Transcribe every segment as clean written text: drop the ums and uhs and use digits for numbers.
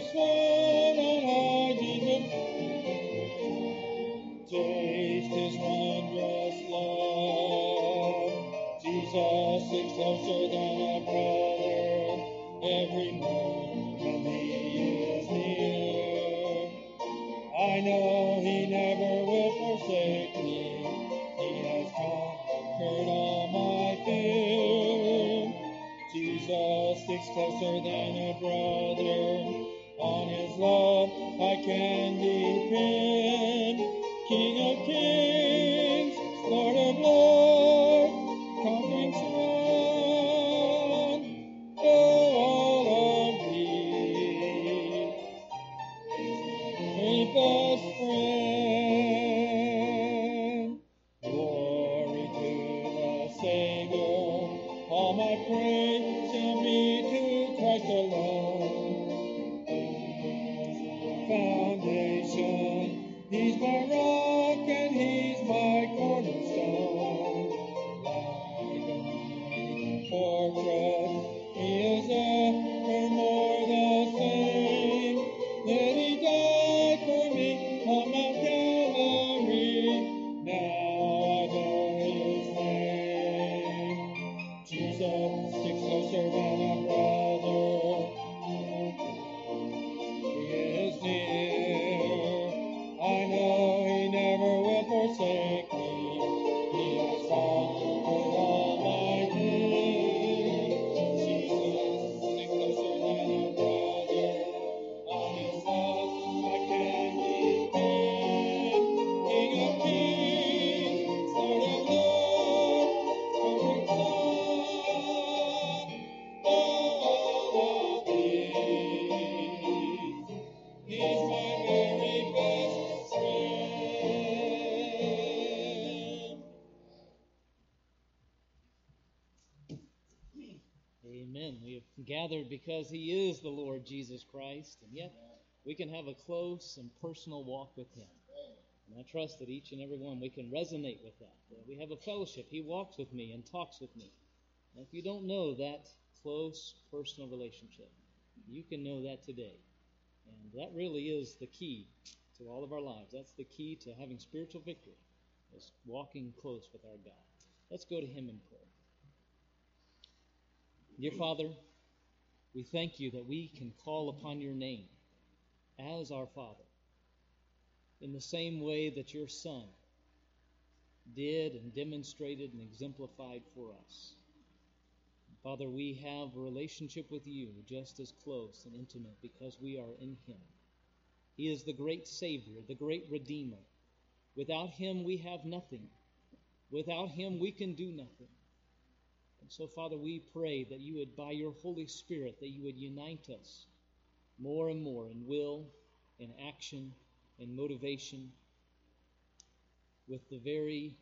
throne on high, Jesus. Taste His wondrous love. Jesus is closer than a brother. Every moment He is near. I know He never will forsake me. He has conquered all my fear. Jesus sticks closer than a brother. On His love I can depend. King of kings, Lord of lords, conquering strong. Oh, all of these, a best friend. Glory to the Savior. All my praise shall be to Christ alone. Foundation, He's my rock and He's my cornerstone. Like a mighty fortress, He is evermore the same. That He died for me on Mount Calvary. Now I bear His name. Jesus sticks closer than a brother. He is near. I know He never will forsake me. He has conquered all my fears. Jesus sticks closer than a brother. On His love I can depend. King of kings, Lord of lords, conquering Son. All of these, He's my very best friend. Amen. We have gathered because He is the Lord Jesus Christ, and yet we can have a close and personal walk with Him. And I trust that each and every one, we can resonate with that. We have a fellowship. He walks with me and talks with me. And if you don't know that close personal relationship, you can know that today. And that really is the key to all of our lives. That's the key to having spiritual victory, is walking close with our God. Let's go to Him in prayer. Dear Father, we thank You that we can call upon Your name as our Father in the same way that Your Son did and demonstrated and exemplified for us. Father, we have a relationship with You just as close and intimate because we are in Him. He is the great Savior, the great Redeemer. Without Him we have nothing. Without Him we can do nothing. And so, Father, we pray that You would, by Your Holy Spirit, that You would unite us more and more in will, in action, in motivation, with the very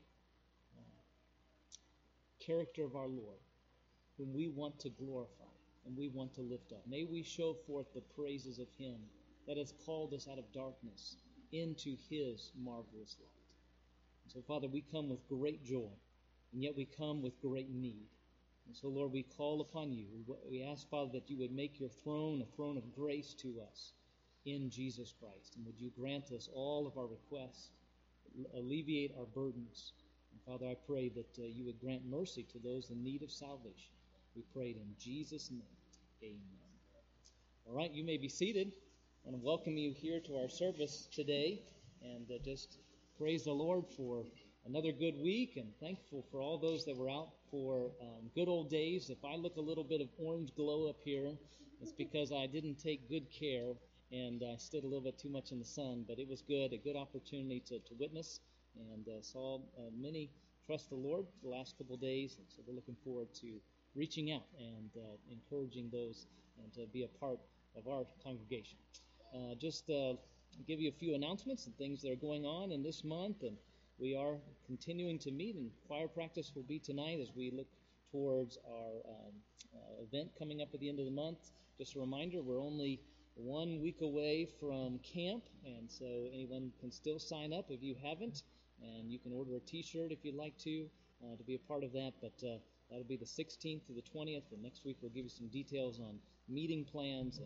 character of our Lord, whom we want to glorify and we want to lift up. May we show forth the praises of Him that has called us out of darkness into His marvelous light. And so, Father, we come with great joy, and yet we come with great need. And so, Lord, we call upon You. We ask, Father, that You would make Your throne a throne of grace to us in Jesus Christ. And would You grant us all of our requests, alleviate our burdens. And Father, I pray that You would grant mercy to those in need of salvation. We pray it in Jesus' name. Amen. All right, you may be seated. I want to welcome you here to our service today, and just praise the Lord for another good week, and thankful for all those that were out for good old days. If I look a little bit of orange glow up here, it's because I didn't take good care, and I stood a little bit too much in the sun, but it was good, a good opportunity to witness, and saw many trust the Lord the last couple of days, and so we're looking forward to reaching out and encouraging those and to be a part of our congregation. Just give you a few announcements and things that are going on in this month, and we are continuing to meet, and choir practice will be tonight as we look towards our event coming up at the end of the month. Just a reminder, we're only 1 week away from camp, and so anyone can still sign up if you haven't, and you can order a t-shirt if you'd like to be a part of that, but that'll be the 16th to the 20th, and next week we'll give you some details on meeting plans and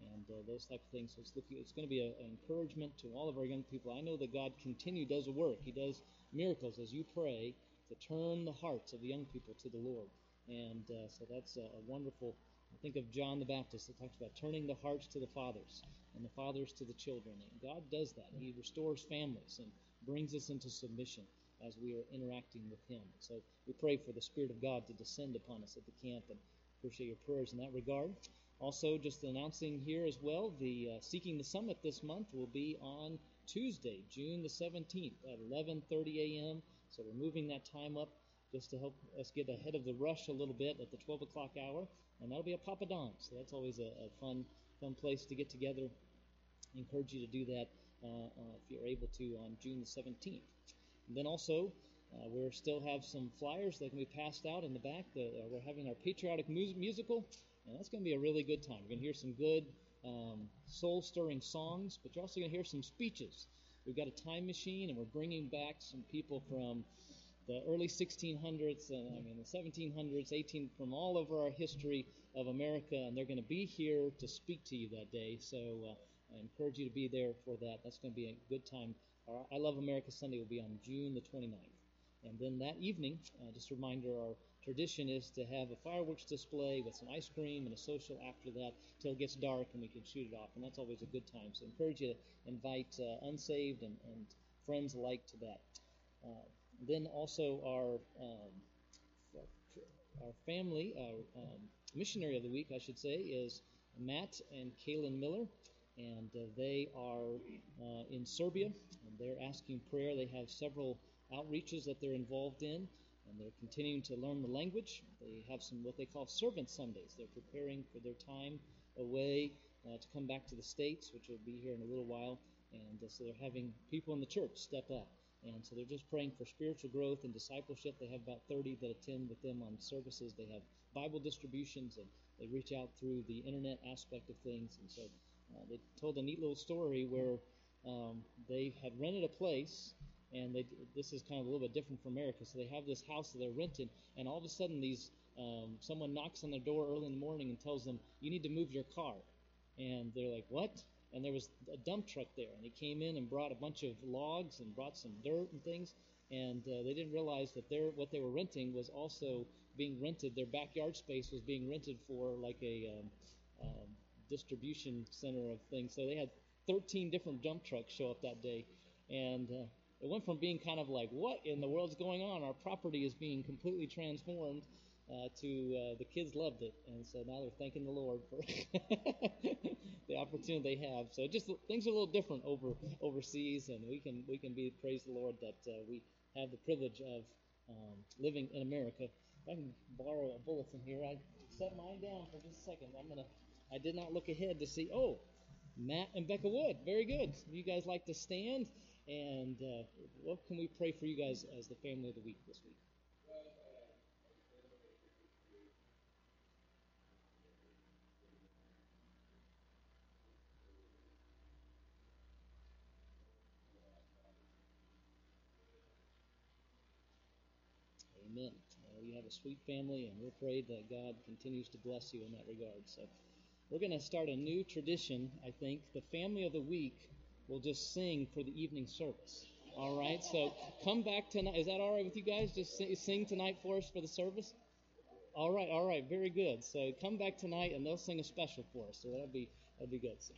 and those type of things. So it's going to be an encouragement to all of our young people. I know that God does a work. He does miracles as you pray to turn the hearts of the young people to the Lord. And so that's a wonderful. I think of John the Baptist that talks about turning the hearts to the fathers and the fathers to the children. And God does that. He restores families and brings us into submission as we are interacting with Him. So we pray for the Spirit of God to descend upon us at the camp, and appreciate your prayers in that regard. Also, just announcing here as well, the Seeking the Summit this month will be on Tuesday, June the 17th at 11:30 a.m. So we're moving that time up just to help us get ahead of the rush a little bit at the 12 o'clock hour, and that'll be at Papa Don's. So that's always a fun place to get together. I encourage you to do that if you're able to on June the 17th. And then also, we still have some flyers that can be passed out in the back. We're having our patriotic musical, and that's going to be a really good time. You're going to hear some good soul-stirring songs, but you're also going to hear some speeches. We've got a time machine, and we're bringing back some people from the early 1600s, the 1700s, from all over our history of America, and they're going to be here to speak to you that day. So I encourage you to be there for that. That's going to be a good time. Our I Love America Sunday will be on June the 29th. And then that evening, just a reminder, our tradition is to have a fireworks display with some ice cream and a social after that till it gets dark and we can shoot it off. And that's always a good time. So I encourage you to invite unsaved and friends alike to that. Then also our family, missionary of the week, I should say, is Matt and Kaylin Miller. And they are in Serbia, and they're asking prayer. They have several outreaches that they're involved in, and they're continuing to learn the language. They have some what they call Servant Sundays. They're preparing for their time away to come back to the States, which will be here in a little while. And so they're having people in the church step up. And so they're just praying for spiritual growth and discipleship. They have about 30 that attend with them on services. They have Bible distributions, and they reach out through the internet aspect of things. And so they told a neat little story where they had rented a place, and this is kind of a little bit different from America. So they have this house that they're renting, and all of a sudden someone knocks on their door early in the morning and tells them, "You need to move your car." And they're like, "What?" And there was a dump truck there, and they came in and brought a bunch of logs and brought some dirt and things, and they didn't realize that what they were renting was also being rented. Their backyard space was being rented for like a distribution center of things. So they had 13 different dump trucks show up that day, and it went from being kind of like, what in the world's going on? Our property is being completely transformed to the kids loved it, and so now they're thanking the Lord for the opportunity they have. So just things are a little different overseas, and we can praise the Lord that we have the privilege of living in America. If I can borrow a bulletin here, I set mine down for just a second. I did not look ahead to see. Oh, Matt and Becca Wood, very good. You guys like to stand, and what can we pray for you guys as the family of the week this week? Amen. You have a sweet family, and we're praying that God continues to bless you in that regard. So we're going to start a new tradition, I think. The family of the week will just sing for the evening service. All right? So come back tonight. Is that all right with you guys? Just sing tonight for us for the service? All right. Very good. So come back tonight, and they'll sing a special for us. So that'll be good. So.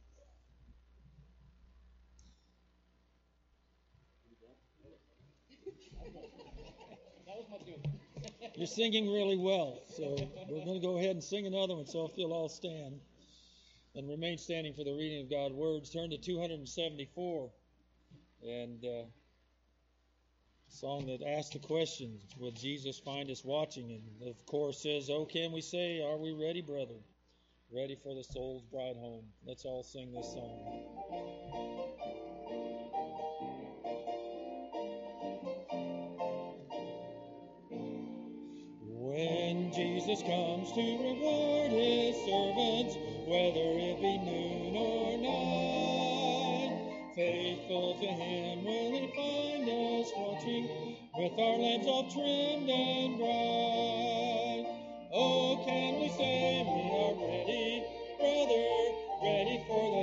That was my doing. You're singing really well, so we're going to go ahead and sing another one, so if you'll all stand and remain standing for the reading of God's words. Turn to 274, and a song that asks the question, will Jesus find us watching? And the chorus says, oh, can we say, are we ready, brother? Ready for the soul's bride home. Let's all sing this song. When Jesus comes to reward his servants, whether it be noon or night, faithful to him will he find us watching, with our lamps all trimmed and bright. Oh, can we say we are ready, brother,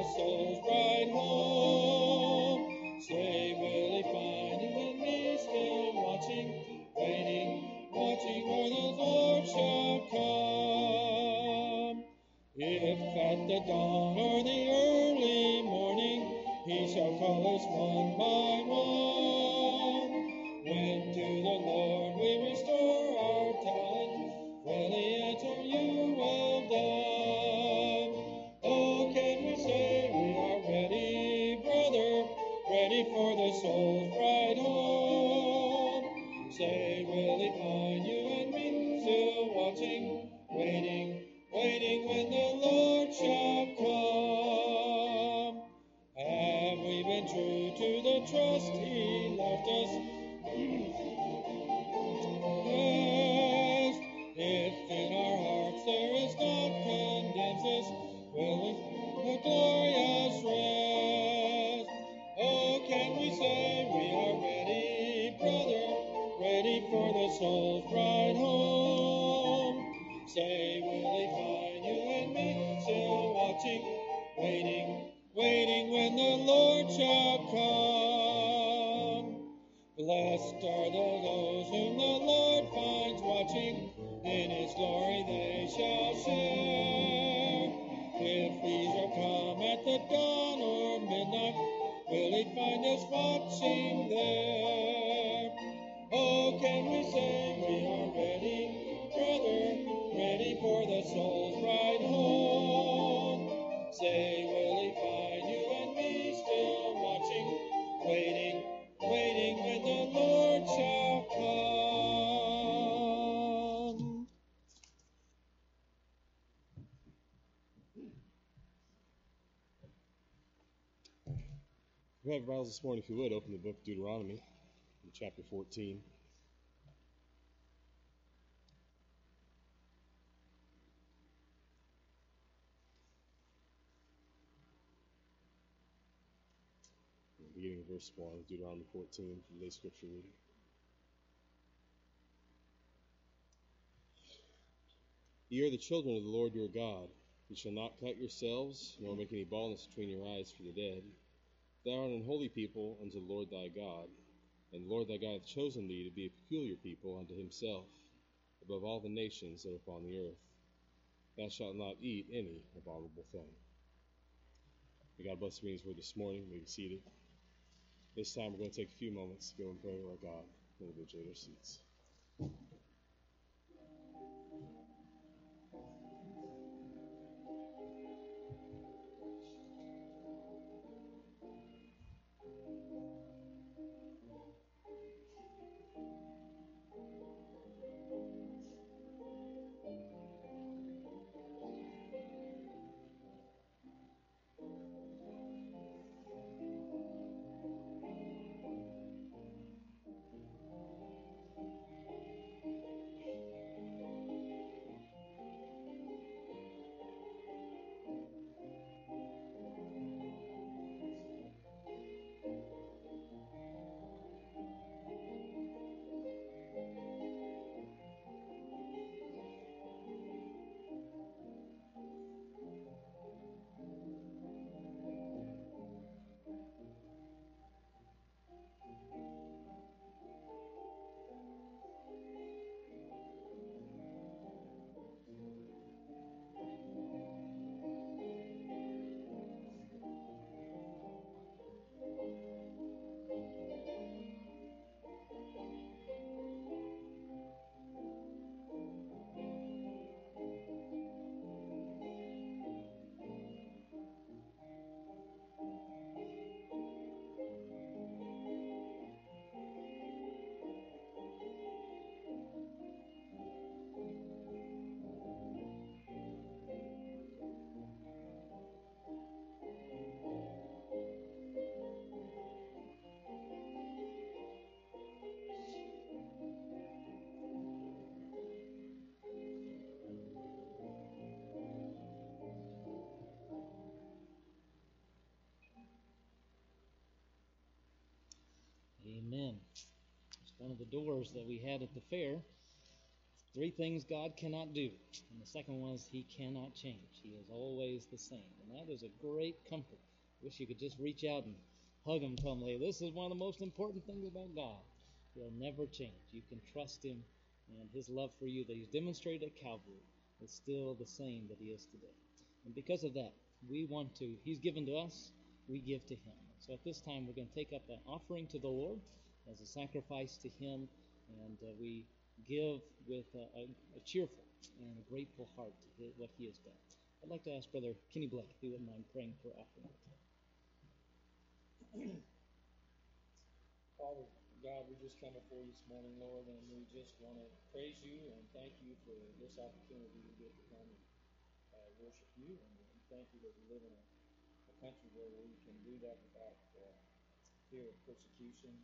soul's bride home. Say, will he find you and me still watching, waiting, watching for the Lord shall come? If at the dawn or the early morning he shall call us one by one, when to the Lord we restore our talent, will he answer you, well done? Oh, can we say we are ready, brother, ready for the soul's bride home? Say, will he find you and me still watching, waiting, waiting when the Lord shall come? Have we been true to the trust he left us? Yes. If in our hearts there is naught condemns us, will we the glorious rest? Oh, can we say we are ready, brother, ready for the soul's bride home? Say, will he find you and me still watching, waiting, waiting when the Lord shall come? Blessed are those whom the Lord finds watching, in his glory they shall share. If he shall come at the dawn or midnight, will he find us watching there? Oh, can we say we are ready, brother, ready for the soul's bride home? Say, will he find you and me still watching, waiting, waiting when the Lord shall come? If you have your Bibles this morning, if you would, open the book of Deuteronomy, in chapter 14. Beginning of verse 1, Deuteronomy 14, for today's scripture reading. Ye are the children of the Lord your God. You shall not cut yourselves, nor make any baldness between your eyes for the dead. Thou art an unholy people unto the Lord thy God. And the Lord thy God hath chosen thee to be a peculiar people unto himself, above all the nations that are upon the earth. Thou shalt not eat any abominable thing. May God bless the readings for this morning. You may be seated. This time we're going to take a few moments to go and pray to our God and individually at our seats. Amen. It's one of the doors that we had at the fair. 3 things God cannot do. And the second one is He cannot change. He is always the same. And that is a great comfort. Wish you could just reach out and hug Him and tell Him, hey, this is one of the most important things about God. He'll never change. You can trust Him, and His love for you that He's demonstrated at Calvary is still the same that He is today. And because of that, He's given to us, we give to Him. So at this time, we're going to take up that offering to the Lord as a sacrifice to Him, and we give with a cheerful and a grateful heart to what He has done. I'd like to ask Brother Kenny Blake if he wouldn't mind praying for offering. Father God, we just come before you this morning, Lord, and we just want to praise you and thank you for this opportunity to get to come and worship you. And we thank you that we live in a country where we can do that without fear of persecution,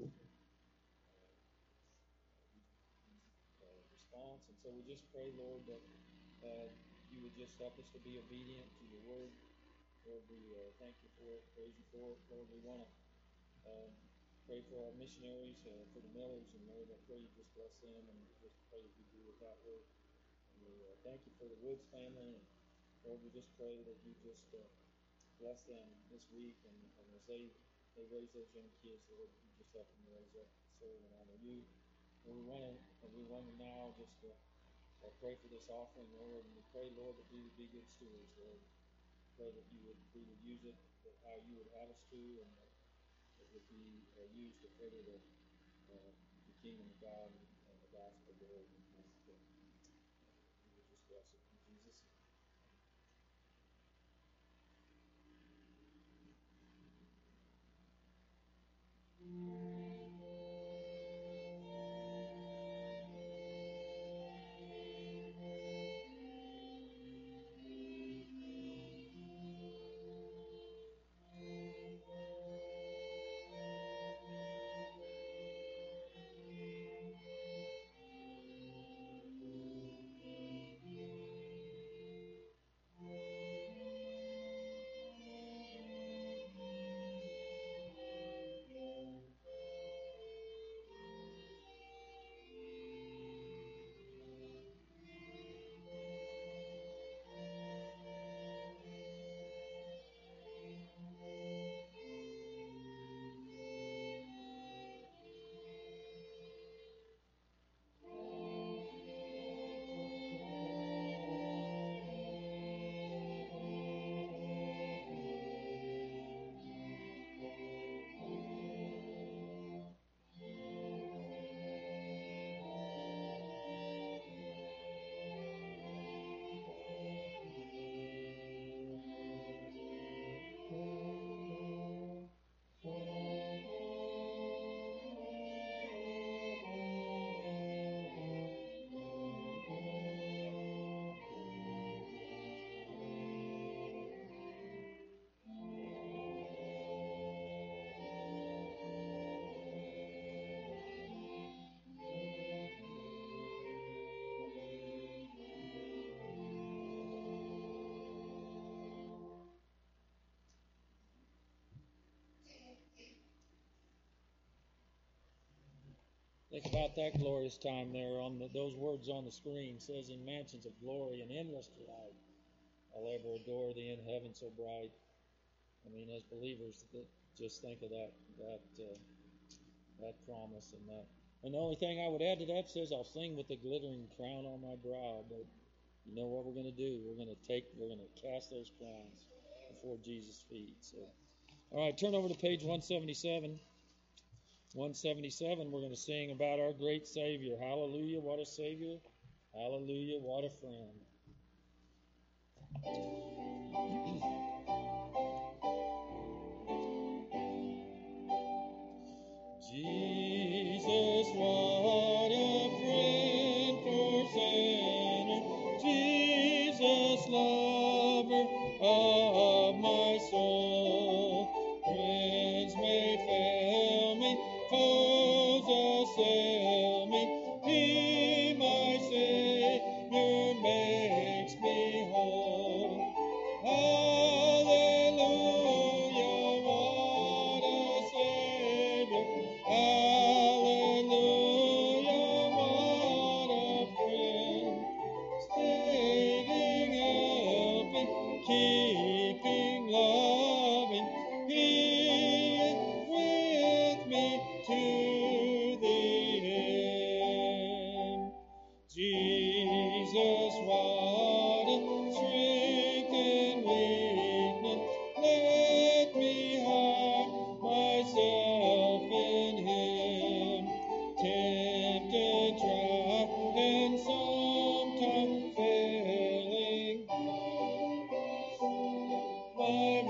response. And so we just pray, Lord, that you would just help us to be obedient to your word. Lord, we thank you for it, praise you for it. Lord, we want to pray for our missionaries, for the Millers, and Lord, I pray you just bless them, and just pray that you do with that work. And we thank you for the Woods family, and Lord, we just pray that you just bless them this week, and as they raise those young kids, Lord, you just help them raise up, serve, and honor you. And we want to now just pray for this offering, Lord, and we pray, Lord, that we would be good stewards, Lord. Pray that we would use it how you would have us to, and that it would be used to further the kingdom of God and the gospel, Lord. And we would just bless it in Jesus' name. Think about that glorious time there on those words on the screen. It says, in mansions of glory and endless delight, I'll ever adore thee in heaven so bright. I mean, as believers, just think of that promise and that. And the only thing I would add to that says, I'll sing with the glittering crown on my brow. But you know what we're going to do? We're going to cast those crowns before Jesus' feet. So, all right, turn over to page 177. 177, we're going to sing about our great Savior. Hallelujah, what a Savior. Hallelujah, what a friend. Jesus, what a friend for sinner. Jesus, lover of my soul. Friends may fail me, foes assail me. He, my Savior, makes me whole.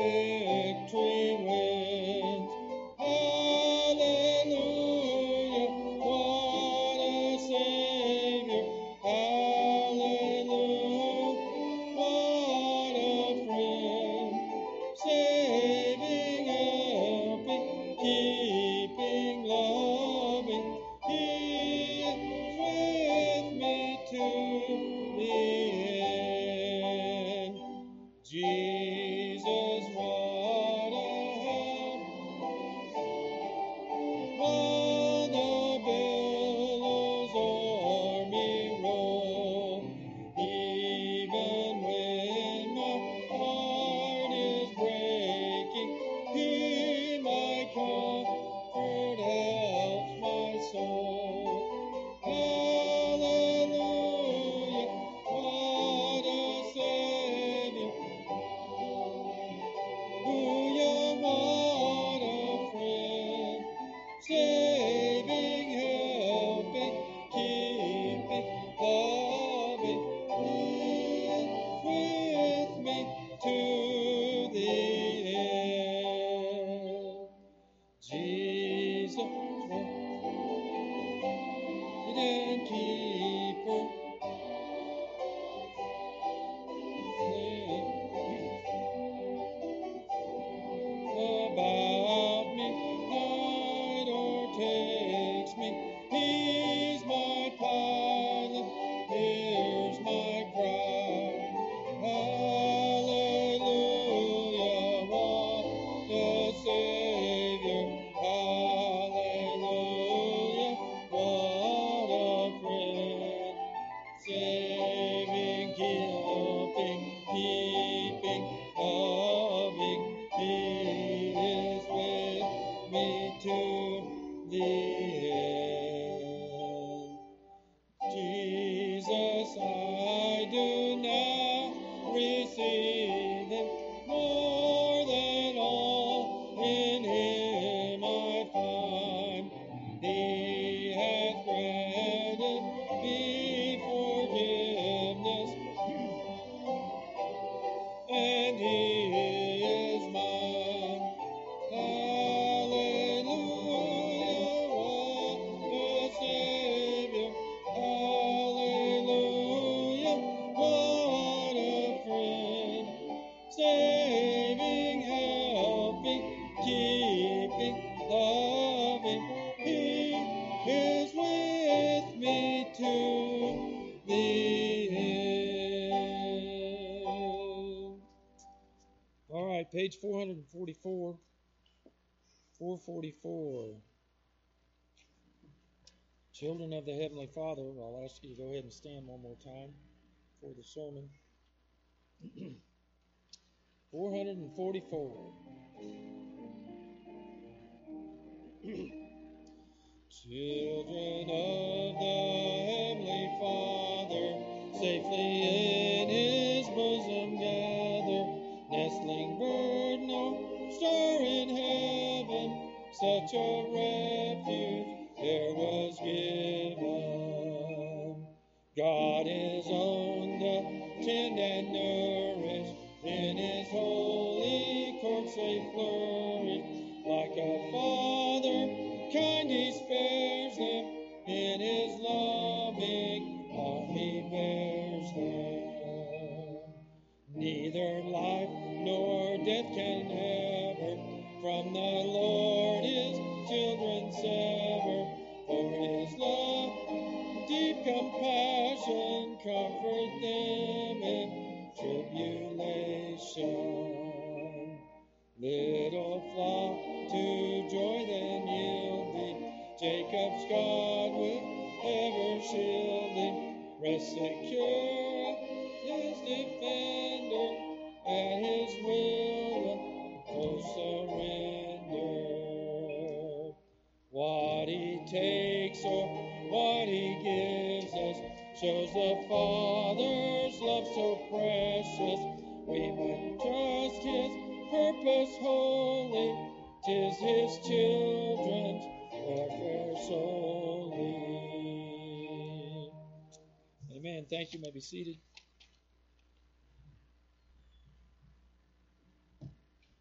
victory wins. Hallelujah, what a Savior. Hallelujah, what a friend. Saving, helping, keeping, loving. He is with me to the end. Jesus, what a help. While the billows o'er me roll, even when my heart is breaking, He, my comfort, helps my soul. Hallelujah, what a Savior. Hallelujah, what a friend. Saving, helping, keeping, loving. He is with me to the end. Jesus, and keeper. About me, night o'ertakes me. He's my pilot, hears my cry. Hallelujah, what a Savior. Hallelujah, what a friend. Saving, helping, keeping, loving. He is with me to the end. Jesus, I do now receive Him more than all. In Him I find He hath granted me forgiveness, and He is mine. Hallelujah, what a Savior. Hallelujah, what a friend. Saving, helping, keeping, loving. He is with me to the end. All right, page 444. 444. Children of the Heavenly Father, I'll ask you to go ahead and stand one more time for the sermon. 444. Children of the Heavenly Father, safely in His bosom gather, nestling bird, no star in heaven, such a refuge there was given. God is owned, tend and nourish, in His holy courts they flourish. Like a father, kind He spares them, in His loving arm He bears them. Neither life nor death can ever from the Lord His children sever, for His love, deep compassion, comfort them in tribulation. Little flock to joy then yielding, Jacob's God will ever shield him. Rest secure, His defender, at His will and full surrender. What He takes or what He gives us shows the Father's love so precious. We might trust His purpose wholly, 'tis His children's welfare solely. Amen. Thank you. You may be seated.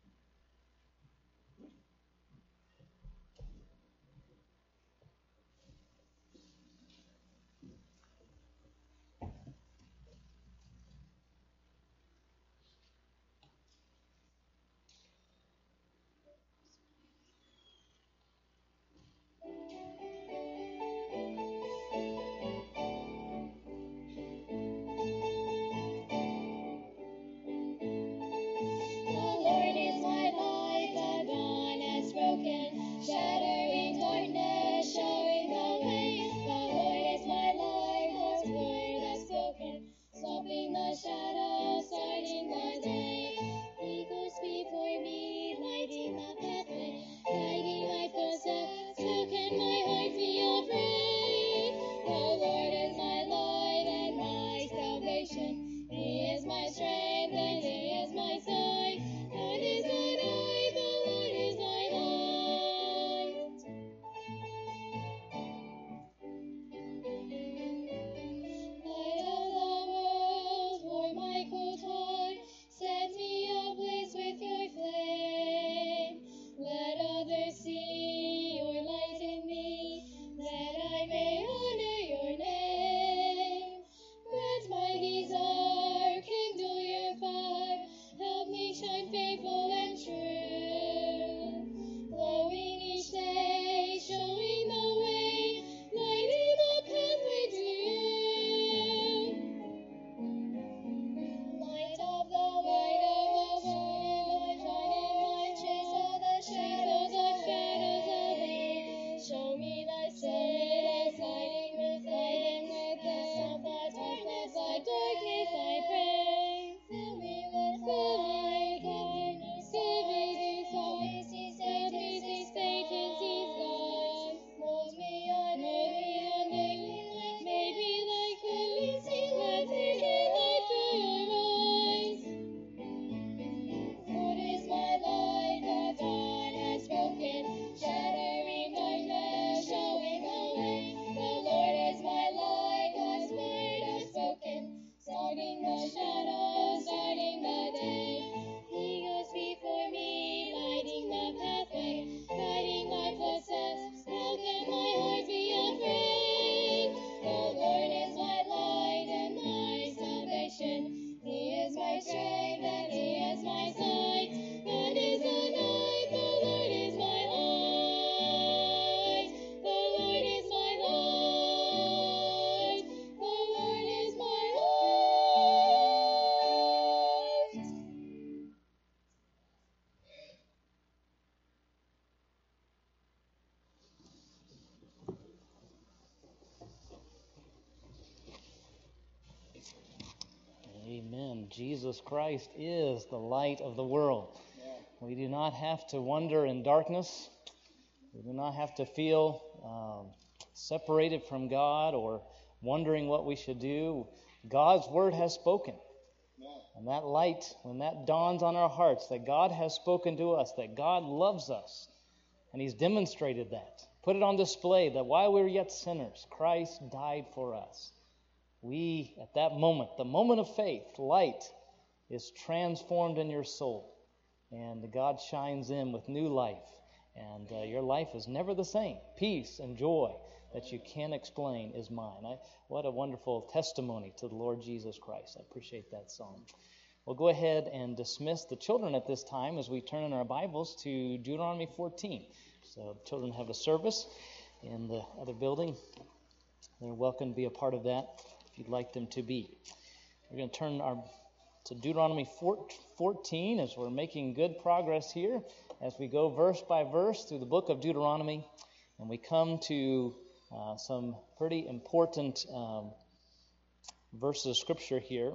Jesus Christ is the light of the world. We do not have to wander in darkness. We do not have to feel separated from God or wondering what we should do. God's Word has spoken. And that light, when that dawns on our hearts, that God has spoken to us, that God loves us, and He's demonstrated that, put it on display, that while we were yet sinners, Christ died for us. We, at that moment, the moment of faith, light is transformed in your soul. And God shines in with new life. And your life is never the same. Peace and joy that you can't explain is mine. What a wonderful testimony to the Lord Jesus Christ. I appreciate that song. We'll go ahead and dismiss the children at this time as we turn in our Bibles to Deuteronomy 14. So the children have a service in the other building. They're welcome to be a part of that if you'd like them to be. We're going to turn to Deuteronomy 14 as we're making good progress here as we go verse by verse through the book of Deuteronomy, and we come to some pretty important verses of Scripture here.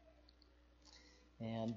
And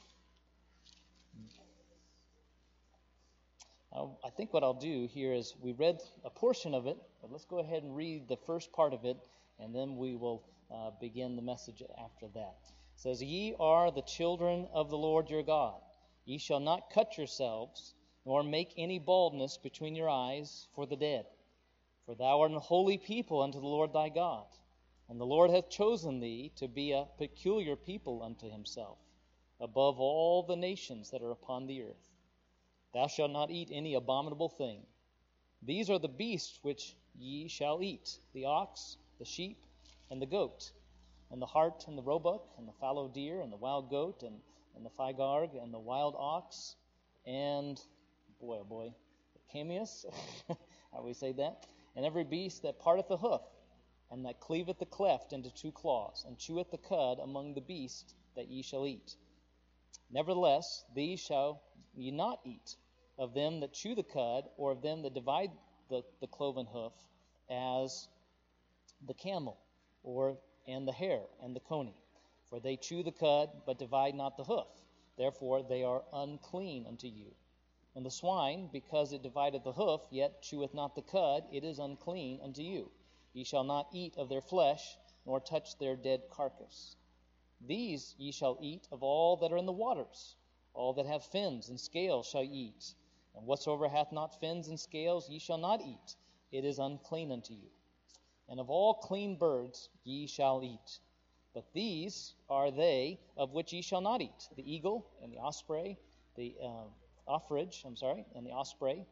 I think what I'll do here is we read a portion of it, but let's go ahead and read the first part of it, and then we will begin the message after that. It says, Ye are the children of the Lord your God. Ye shall not cut yourselves, nor make any baldness between your eyes for the dead. For thou art an holy people unto the Lord thy God. And the Lord hath chosen thee to be a peculiar people unto himself, above all the nations that are upon the earth. Thou shalt not eat any abominable thing. These are the beasts which ye shall eat, the ox, the sheep, and the goat, and the hart, and the roebuck, and the fallow deer, and the wild goat, and the fygarg, and the wild ox, and, the cameus, how we say that, and every beast that parteth the hoof, and that cleaveth the cleft into two claws, and cheweth the cud among the beasts that ye shall eat. Nevertheless, these shall ye not eat, of them that chew the cud, or of them that divide the cloven hoof, as the camel, and the hare, and the coney. For they chew the cud, but divide not the hoof. Therefore they are unclean unto you. And the swine, because it divideth the hoof, yet cheweth not the cud, it is unclean unto you. Ye shall not eat of their flesh, nor touch their dead carcass. These ye shall eat of all that are in the waters. All that have fins and scales shall ye eat. And whatsoever hath not fins and scales ye shall not eat. It is unclean unto you. And of all clean birds ye shall eat. But these are they of which ye shall not eat: the eagle, and the osprey, the offridge, and the osprey,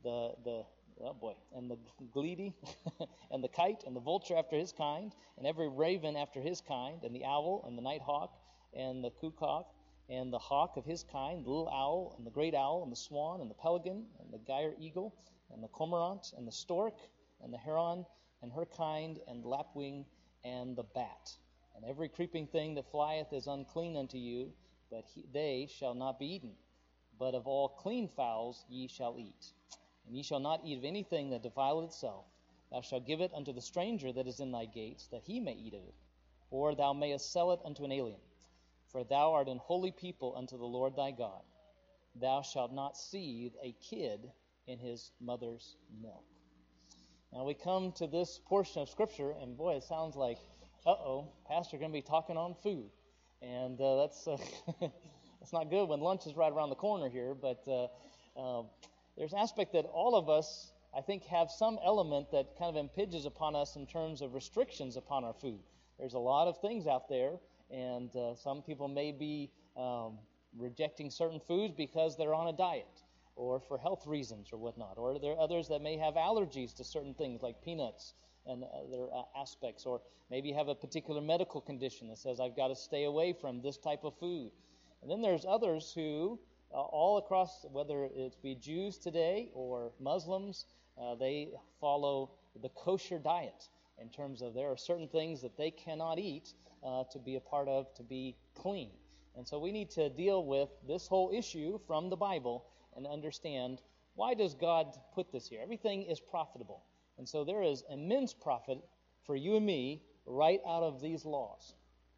and the gleedy, and the kite, and the vulture after his kind, and every raven after his kind, and the owl, and the night hawk, and the cuckoo, and the hawk of his kind, the little owl, and the great owl, and the swan, and the pelican, and the gyre eagle, and the cormorant, and the stork, and the heron, and her kind, and the lapwing, and the bat. And every creeping thing that flieth is unclean unto you, but they shall not be eaten. But of all clean fowls ye shall eat. And ye shall not eat of anything that defileth itself. Thou shalt give it unto the stranger that is in thy gates, that he may eat of it. Or thou mayest sell it unto an alien. For thou art an holy people unto the Lord thy God. Thou shalt not seethe a kid in his mother's milk. Now we come to this portion of Scripture, and boy, it sounds like, Pastor going to be talking on food. And that's that's not good when lunch is right around the corner here, but there's an aspect that all of us, I think, have some element that kind of impinges upon us in terms of restrictions upon our food. There's a lot of things out there, and some people may be rejecting certain foods because they're on a diet, or for health reasons or whatnot. Or there are others that may have allergies to certain things like peanuts and other aspects. Or maybe you have a particular medical condition that says, I've got to stay away from this type of food. And then there's others who, all across, whether it be Jews today or Muslims, they follow the kosher diet in terms of there are certain things that they cannot eat to be a part of, to be clean. And so we need to deal with this whole issue from the Bible and understand, why does God put this here? Everything is profitable. And so there is immense profit for you and me right out of these laws.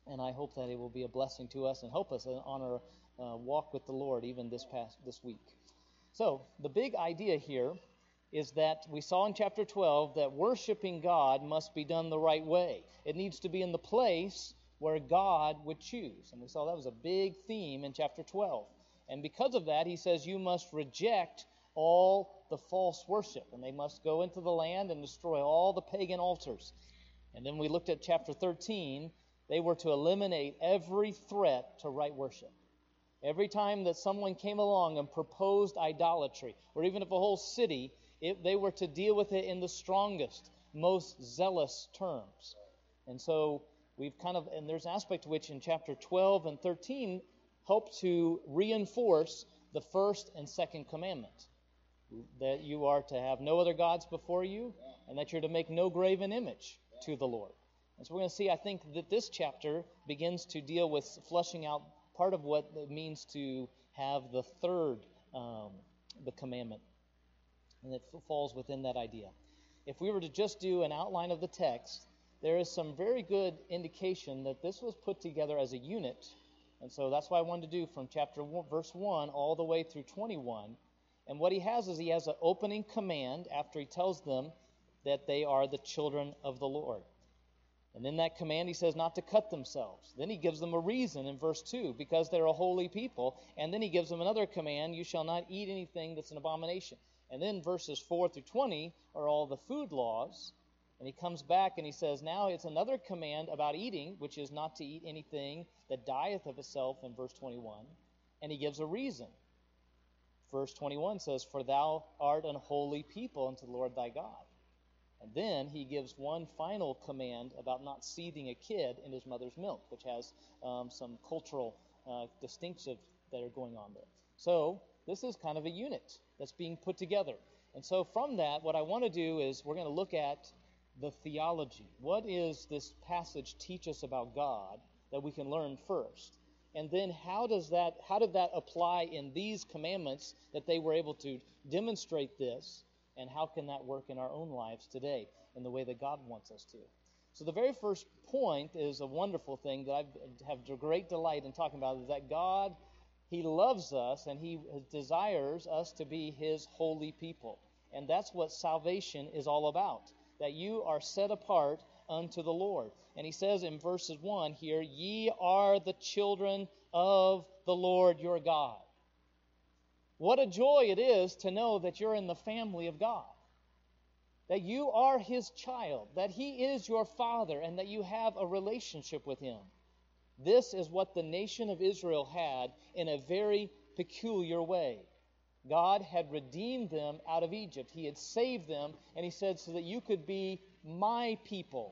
And I hope that it will be a blessing to us and help us on our walk with the Lord even this week. So the big idea here is that we saw in chapter 12 that worshiping God must be done the right way. It needs to be in the place where God would choose. And we saw that was a big theme in chapter 12. And because of that, he says you must reject all the false worship. And they must go into the land and destroy all the pagan altars. And then we looked at chapter 13. They were to eliminate every threat to right worship. Every time that someone came along and proposed idolatry, or even if a whole city, they were to deal with it in the strongest, most zealous terms. And so and there's an aspect which in chapter 12 and 13 help to reinforce the first and second commandment. That you are to have no other gods before you, and that you're to make no graven image to the Lord. And so we're going to see, I think, that this chapter begins to deal with fleshing out part of what it means to have the third the commandment. And it falls within that idea. If we were to just do an outline of the text, there is some very good indication that this was put together as a unit. And so that's why I wanted to do from chapter 1, verse 1 all the way through 21. And what he has is he has an opening command after he tells them that they are the children of the Lord. And in that command he says not to cut themselves. Then he gives them a reason in verse 2, because they're a holy people. And then he gives them another command, you shall not eat anything that's an abomination. And then verses 4 through 20 are all the food laws. And he comes back and he says, now it's another command about eating, which is not to eat anything that dieth of itself in verse 21. And he gives a reason. Verse 21 says, for thou art an holy people unto the Lord thy God. And then he gives one final command about not seething a kid in his mother's milk, which has some cultural distinctions that are going on there. So this is kind of a unit that's being put together. And so from that, what I want to do is we're going to look at the theology. What is this passage teach us about God that we can learn first? And then how did that apply in these commandments that they were able to demonstrate this? And how can that work in our own lives today in the way that God wants us to? So the very first point is a wonderful thing that I have great delight in talking about, is that God, he loves us and he desires us to be his holy people. And that's what salvation is all about, that you are set apart unto the Lord. And he says in verses 1 here, ye are the children of the Lord your God. What a joy it is to know that you're in the family of God, that you are his child, that he is your father, and that you have a relationship with him. This is what the nation of Israel had in a very peculiar way. God had redeemed them out of Egypt. He had saved them, and he said, so that you could be my people.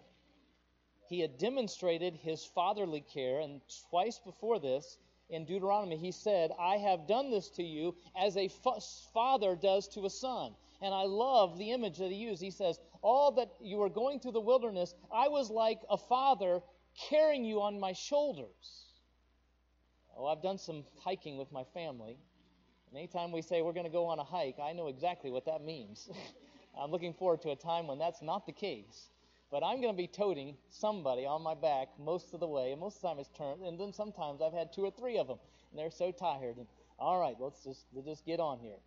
He had demonstrated his fatherly care, and twice before this, in Deuteronomy, he said, I have done this to you as a father does to a son. And I love the image that he used. He says, all that you were going through the wilderness, I was like a father carrying you on my shoulders. Oh, I've done some hiking with my family. And anytime we say we're going to go on a hike, I know exactly what that means. I'm looking forward to a time when that's not the case. But I'm going to be toting somebody on my back most of the way, and most of the time it's turned, and then sometimes I've had 2 or 3 of them, and they're so tired. And all right, we'll just get on here.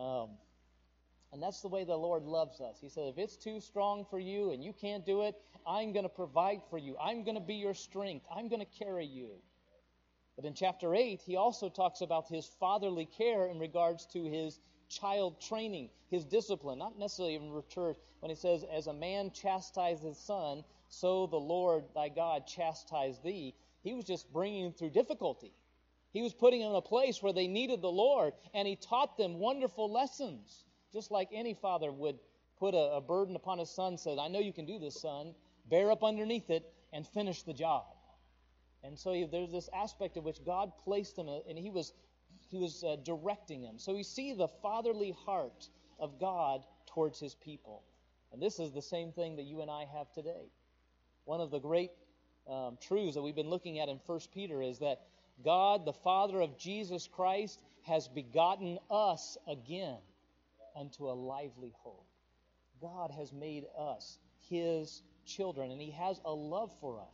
And that's the way the Lord loves us. He said, if it's too strong for you and you can't do it, I'm going to provide for you. I'm going to be your strength. I'm going to carry you. But in chapter 8, he also talks about his fatherly care in regards to his child training, his discipline, not necessarily in return when he says, as a man chastises his son, so the Lord thy God chastised thee. He was just bringing them through difficulty. He was putting them in a place where they needed the Lord, and he taught them wonderful lessons, just like any father would put a burden upon his son, said, I know you can do this, son. Bear up underneath it and finish the job. And so there's this aspect of which God placed him, and he was directing him. So we see the fatherly heart of God towards his people. And this is the same thing that you and I have today. One of the great truths that we've been looking at in 1 Peter is that God, the Father of Jesus Christ, has begotten us again unto a lively hope. God has made us his children, and he has a love for us.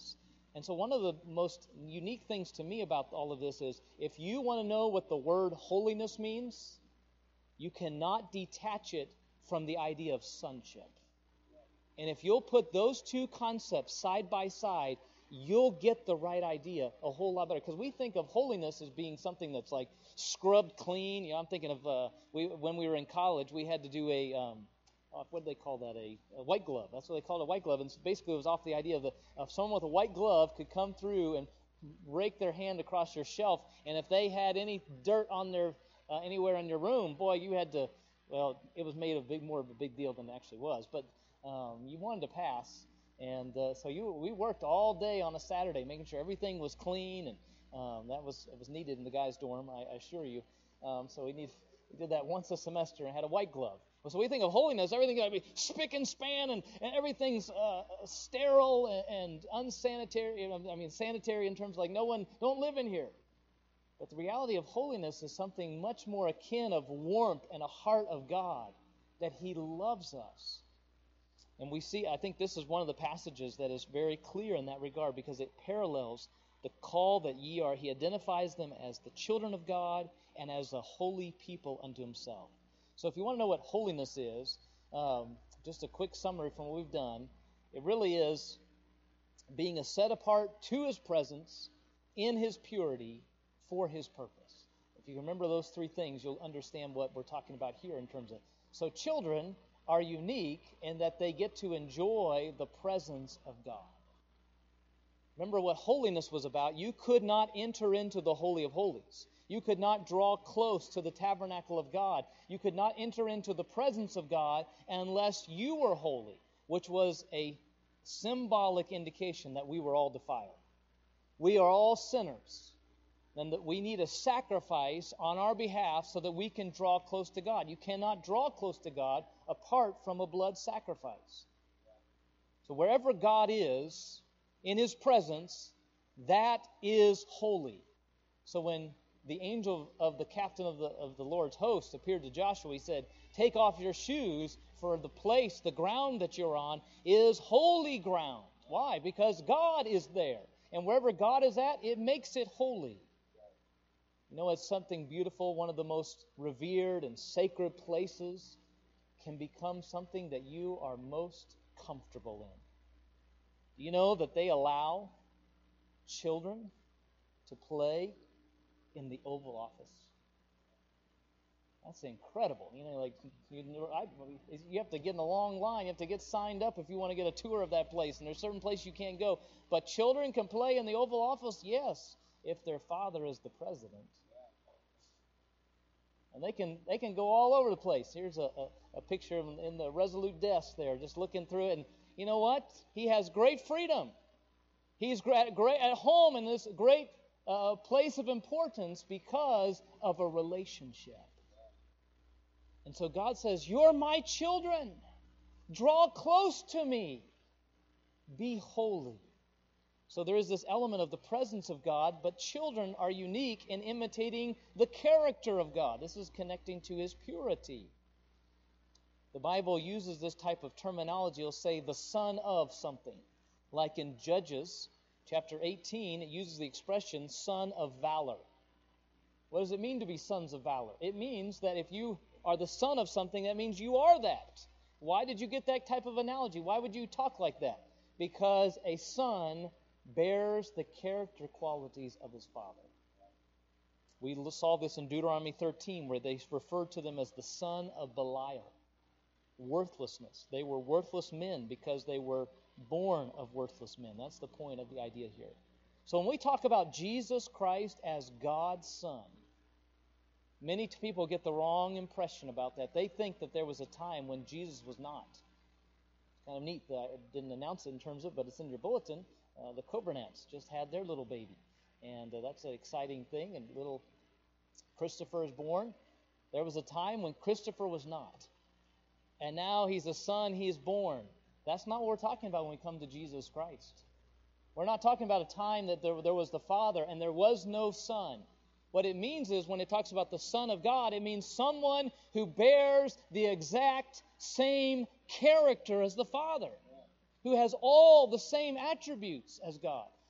And so one of the most unique things to me about all of this is if you want to know what the word holiness means, you cannot detach it from the idea of sonship. And if you'll put those two concepts side by side, you'll get the right idea a whole lot better. Because we think of holiness as being something that's like scrubbed clean. You know, I'm thinking of when we were in college, we had to do what do they call that? A white glove. That's what they called a white glove. And basically, it was off the idea of someone with a white glove could come through and rake their hand across your shelf, and if they had any dirt on their anywhere in your room, boy, you had to. Well, it was made more of a big deal than it actually was, but you wanted to pass, and so we worked all day on a Saturday, making sure everything was clean, and it was needed in the guys' dorm, I assure you. So we did that once a semester and had a white glove. So we think of holiness, everything's got to be spick and span, and everything's sterile and unsanitary. I mean, sanitary in terms of like don't live in here. But the reality of holiness is something much more akin of warmth and a heart of God, that He loves us. And we see, I think this is one of the passages that is very clear in that regard, because it parallels the call that ye are. He identifies them as the children of God and as a holy people unto Himself. So if you want to know what holiness is, just a quick summary from what we've done, it really is being a set apart to His presence in His purity for His purpose. If you remember those three things, you'll understand what we're talking about here in terms of. So children are unique in that they get to enjoy the presence of God. Remember what holiness was about. You could not enter into the Holy of Holies. You could not draw close to the tabernacle of God. You could not enter into the presence of God unless you were holy, which was a symbolic indication that we were all defiled. We are all sinners, and that we need a sacrifice on our behalf so that we can draw close to God. You cannot draw close to God apart from a blood sacrifice. So wherever God is, in His presence, that is holy. So when the angel of the captain of the Lord's host appeared to Joshua, he said, "Take off your shoes, for the ground that you're on is holy ground." Why? Because God is there. And wherever God is at, it makes it holy. You know, it's something beautiful. One of the most revered and sacred places can become something that you are most comfortable in. Do you know that they allow children to play in the Oval Office? That's incredible. You know, like you have to get in a long line. You have to get signed up if you want to get a tour of that place. And there's certain places you can't go. But children can play in the Oval Office, yes, if their father is the president. And they can go all over the place. Here's a picture in the Resolute desk there, just looking through it. And you know what? He has great freedom. He's great at home in this great place of importance because of a relationship. And so God says, "You're my children. Draw close to me. Be holy." So there is this element of the presence of God, but children are unique in imitating the character of God. This is connecting to His purity. The Bible uses this type of terminology. It'll say the son of something. Like in Judges chapter 18, it uses the expression son of valor. What does it mean to be sons of valor? It means that if you are the son of something, that means you are that. Why did you get that type of analogy? Why would you talk like that? Because a son bears the character qualities of his father. We saw this in Deuteronomy 13, where they referred to them as the son of Belial. Worthlessness. They were worthless men because they were born of worthless men. That's the point of the idea here. So when we talk about Jesus Christ as God's Son, many people get the wrong impression about that. They think that there was a time when Jesus was not. It's kind of neat that I didn't announce it in terms of, but it's in your bulletin. The Coburnets just had their little baby. And that's an exciting thing. And little Christopher is born. There was a time when Christopher was not. And now he's a son, he's born. That's not what we're talking about when we come to Jesus Christ. We're not talking about a time that there was the Father and there was no Son. What it means is when it talks about the Son of God, it means someone who bears the exact same character as the Father, who has all the same attributes as God.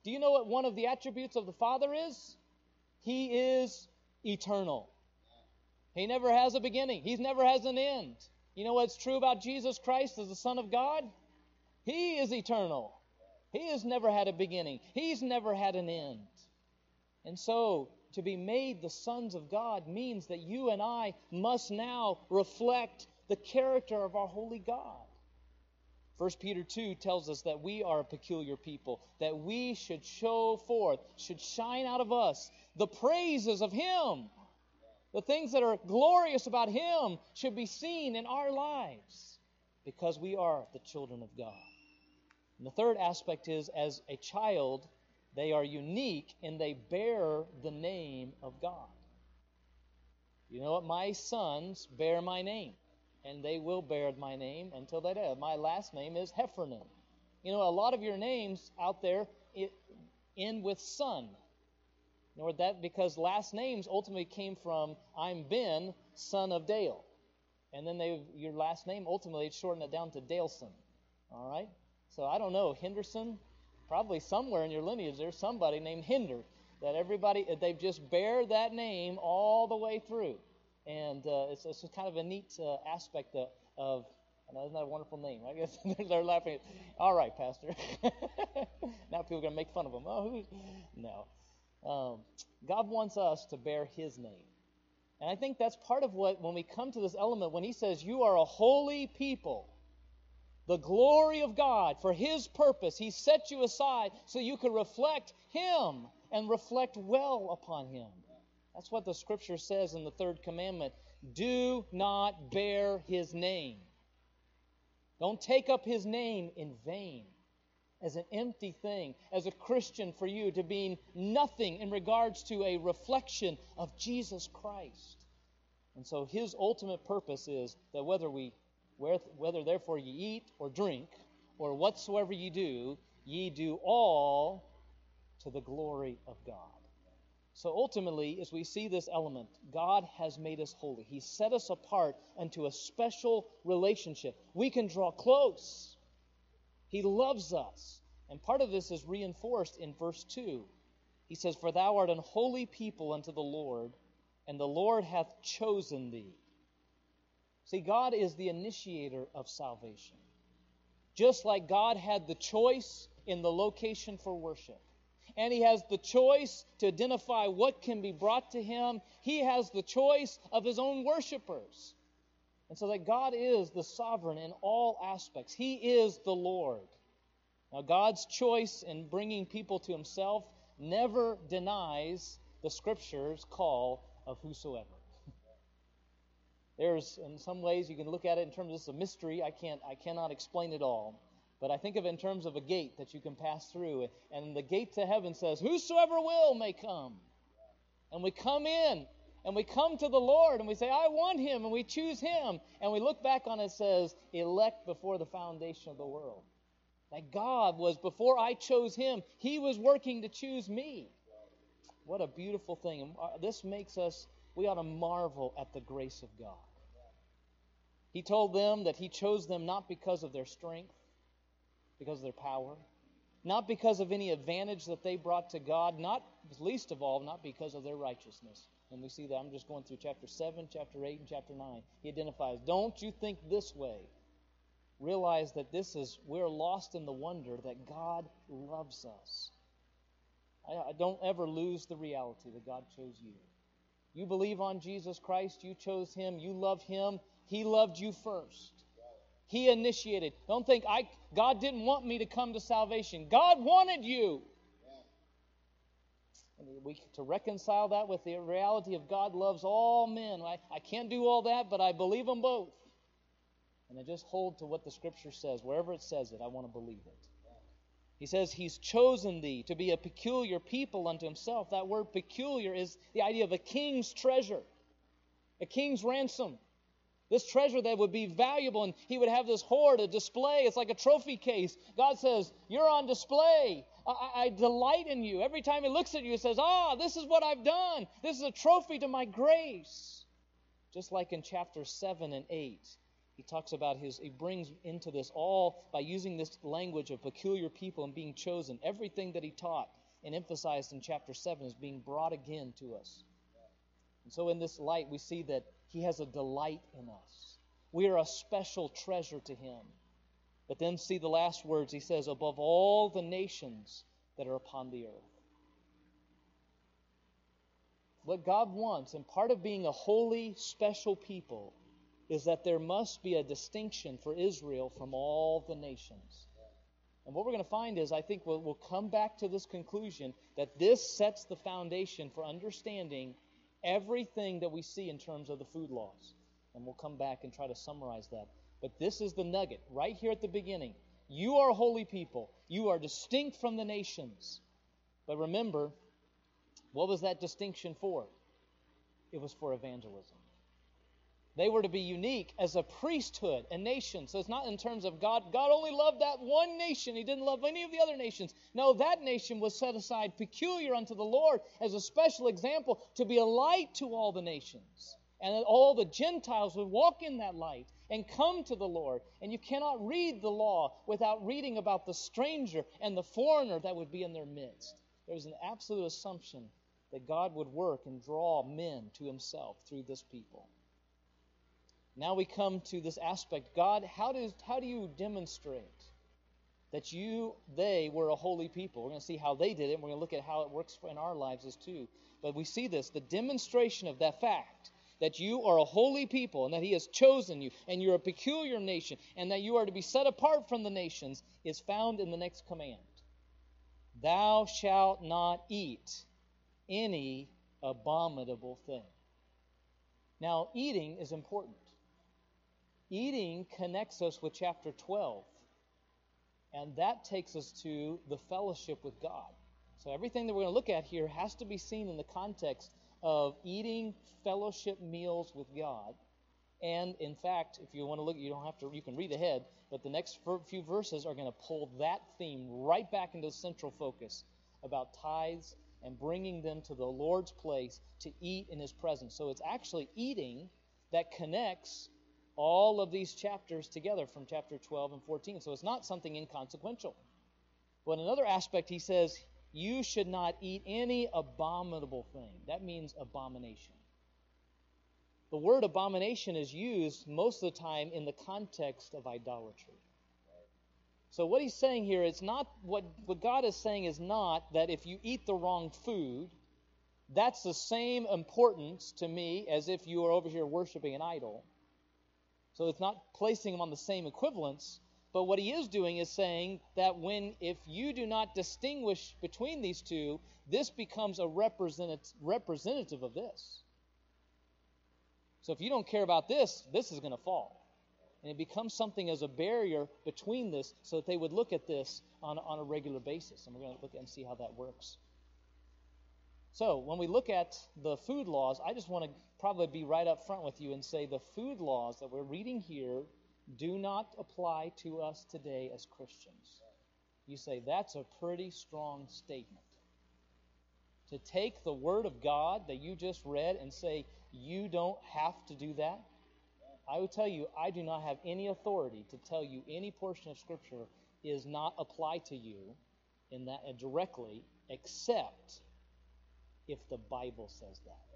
Do you know what one of the attributes of the Father is? He is eternal. He never has a beginning. He never has an end. You know what's true about Jesus Christ as the Son of God? He is eternal. He has never had a beginning. He's never had an end. And so, to be made the sons of God means that you and I must now reflect the character of our holy God. 1 Peter 2 tells us that we are a peculiar people, that we should show forth, should shine out of us the praises of Him. The things that are glorious about Him should be seen in our lives because we are the children of God. And the third aspect is, as a child, they are unique and they bear the name of God. You know what? My sons bear my name, and they will bear my name until they die. My last name is Heffernan. You know, a lot of your names out there end with son. You know that because last names ultimately came from I'm Ben, son of Dale. And then your last name ultimately shortened it down to Daleson. All right? So I don't know, Henderson, probably somewhere in your lineage there's somebody named Hinder that they just bear that name all the way through. And it's kind of a neat aspect of isn't that a wonderful name? I guess they're laughing. All right, Pastor. Now people are going to make fun of him. Oh, no. God wants us to bear His name. And I think that's part of when we come to this element, when He says, you are a holy people, the glory of God, for His purpose, He set you aside so you could reflect Him and reflect well upon Him. That's what the Scripture says in the third commandment. Do not bear His name. Don't take up His name in vain, as an empty thing, as a Christian for you to be nothing in regards to a reflection of Jesus Christ. And so His ultimate purpose is that whether therefore ye eat or drink, or whatsoever ye do all to the glory of God. So ultimately, as we see this element, God has made us holy. He set us apart unto a special relationship. We can draw close. He loves us. And part of this is reinforced in verse 2. He says, for thou art an holy people unto the Lord, and the Lord hath chosen thee. See, God is the initiator of salvation. Just like God had the choice in the location for worship, and He has the choice to identify what can be brought to Him, He has the choice of His own worshipers. And so that God is the sovereign in all aspects. He is the Lord. Now, God's choice in bringing people to Himself never denies the Scripture's call of whosoever. There's, in some ways, you can look at it in terms of this is a mystery. I cannot explain it all. But I think of it in terms of a gate that you can pass through. And the gate to heaven says, whosoever will may come. And we come in, and we come to the Lord, and we say, I want Him, and we choose Him. And we look back on it, it says, elect before the foundation of the world. That God was, before I chose Him, He was working to choose me. What a beautiful thing. And this makes us, we ought to marvel at the grace of God. He told them that He chose them not because of their strength, because of their power, not because of any advantage that they brought to God, not least of all, not because of their righteousness. And we see that. I'm just going through chapter 7, chapter 8, and chapter 9. He identifies, don't you think this way. Realize that we're lost in the wonder that God loves us. I don't ever lose the reality that God chose you. You believe on Jesus Christ, you chose Him, you love Him, He loved you first. He initiated. Don't think, God didn't want me to come to salvation. God wanted you. And to reconcile that with the reality of God loves all men. I can't do all that, but I believe them both. And I just hold to what the Scripture says. Wherever it says it, I want to believe it. He says, He's chosen thee to be a peculiar people unto Himself. That word peculiar is the idea of a king's treasure, a king's ransom. This treasure that would be valuable, and he would have this hoard, a display. It's like a trophy case. God says, you're on display. I delight in you. Every time He looks at you, He says, this is what I've done. This is a trophy to my grace. Just like in chapters 7 and 8, He talks about he brings into this all by using this language of peculiar people and being chosen. Everything that he taught and emphasized in chapter 7 is being brought again to us. And so in this light, we see that he has a delight in us. We are a special treasure to him. But then see the last words. He says, above all the nations that are upon the earth. What God wants, and part of being a holy, special people, is that there must be a distinction for Israel from all the nations. And what we're going to find is, I think we'll come back to this conclusion, that this sets the foundation for understanding everything that we see in terms of the food laws. And we'll come back and try to summarize that. But this is the nugget, right here at the beginning. You are a holy people. You are distinct from the nations. But remember, what was that distinction for? It was for evangelism. They were to be unique as a priesthood, a nation. So it's not in terms of God. God only loved that one nation. He didn't love any of the other nations. No, that nation was set aside peculiar unto the Lord as a special example to be a light to all the nations. And that all the Gentiles would walk in that light and come to the Lord. And you cannot read the law without reading about the stranger and the foreigner that would be in their midst. There was an absolute assumption that God would work and draw men to himself through this people. Now we come to this aspect. God, how do you demonstrate that they were a holy people? We're going to see how they did it, and we're going to look at how it works in our lives as too. But we see this, the demonstration of that fact, that you are a holy people, and that he has chosen you, and you're a peculiar nation, and that you are to be set apart from the nations, is found in the next command. Thou shalt not eat any abominable thing. Now, eating is important. Eating connects us with chapter 12, and that takes us to the fellowship with God. So everything that we're going to look at here has to be seen in the context of eating fellowship meals with God. And in fact, if you want to look, you can read ahead, but the next few verses are going to pull that theme right back into the central focus about tithes and bringing them to the Lord's place to eat in his presence. So it's actually eating that connects all of these chapters together from chapter 12 and 14. So it's not something inconsequential. But another aspect, he says, you should not eat any abominable thing. That means abomination. The word abomination is used most of the time in the context of idolatry. So what he's saying here is not, what God is saying is not that if you eat the wrong food, that's the same importance to me as if you are over here worshiping an idol. So it's not placing them on the same equivalence, but what he is doing is saying that if you do not distinguish between these two, this becomes a representative of this. So if you don't care about this, this is going to fall. And it becomes something as a barrier between this so that they would look at this on a regular basis. And we're going to look and see how that works. So when we look at the food laws, I just want to probably be right up front with you and say the food laws that we're reading here do not apply to us today as Christians. You say, that's a pretty strong statement. To take the Word of God that you just read and say, you don't have to do that, I would tell you, I do not have any authority to tell you any portion of Scripture is not applied to you in that directly, except if the Bible says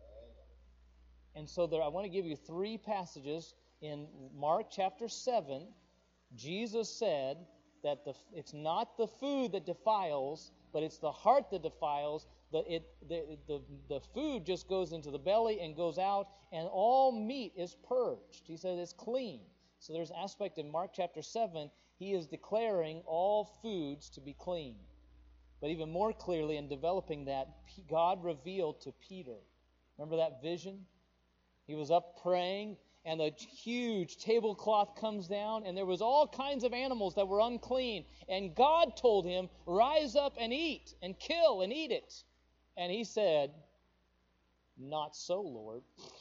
that. And so I want to give you 3 passages. In Mark chapter 7, Jesus said that it's not the food that defiles, but it's the heart that defiles. The food just goes into the belly and goes out, and all meat is purged. He said it's clean. So there's an aspect in Mark chapter 7, he is declaring all foods to be clean. But even more clearly in developing that, God revealed to Peter. Remember that vision? He was up praying, and a huge tablecloth comes down, and there was all kinds of animals that were unclean. And God told him, rise up and eat, and kill and eat it. And he said, not so, Lord.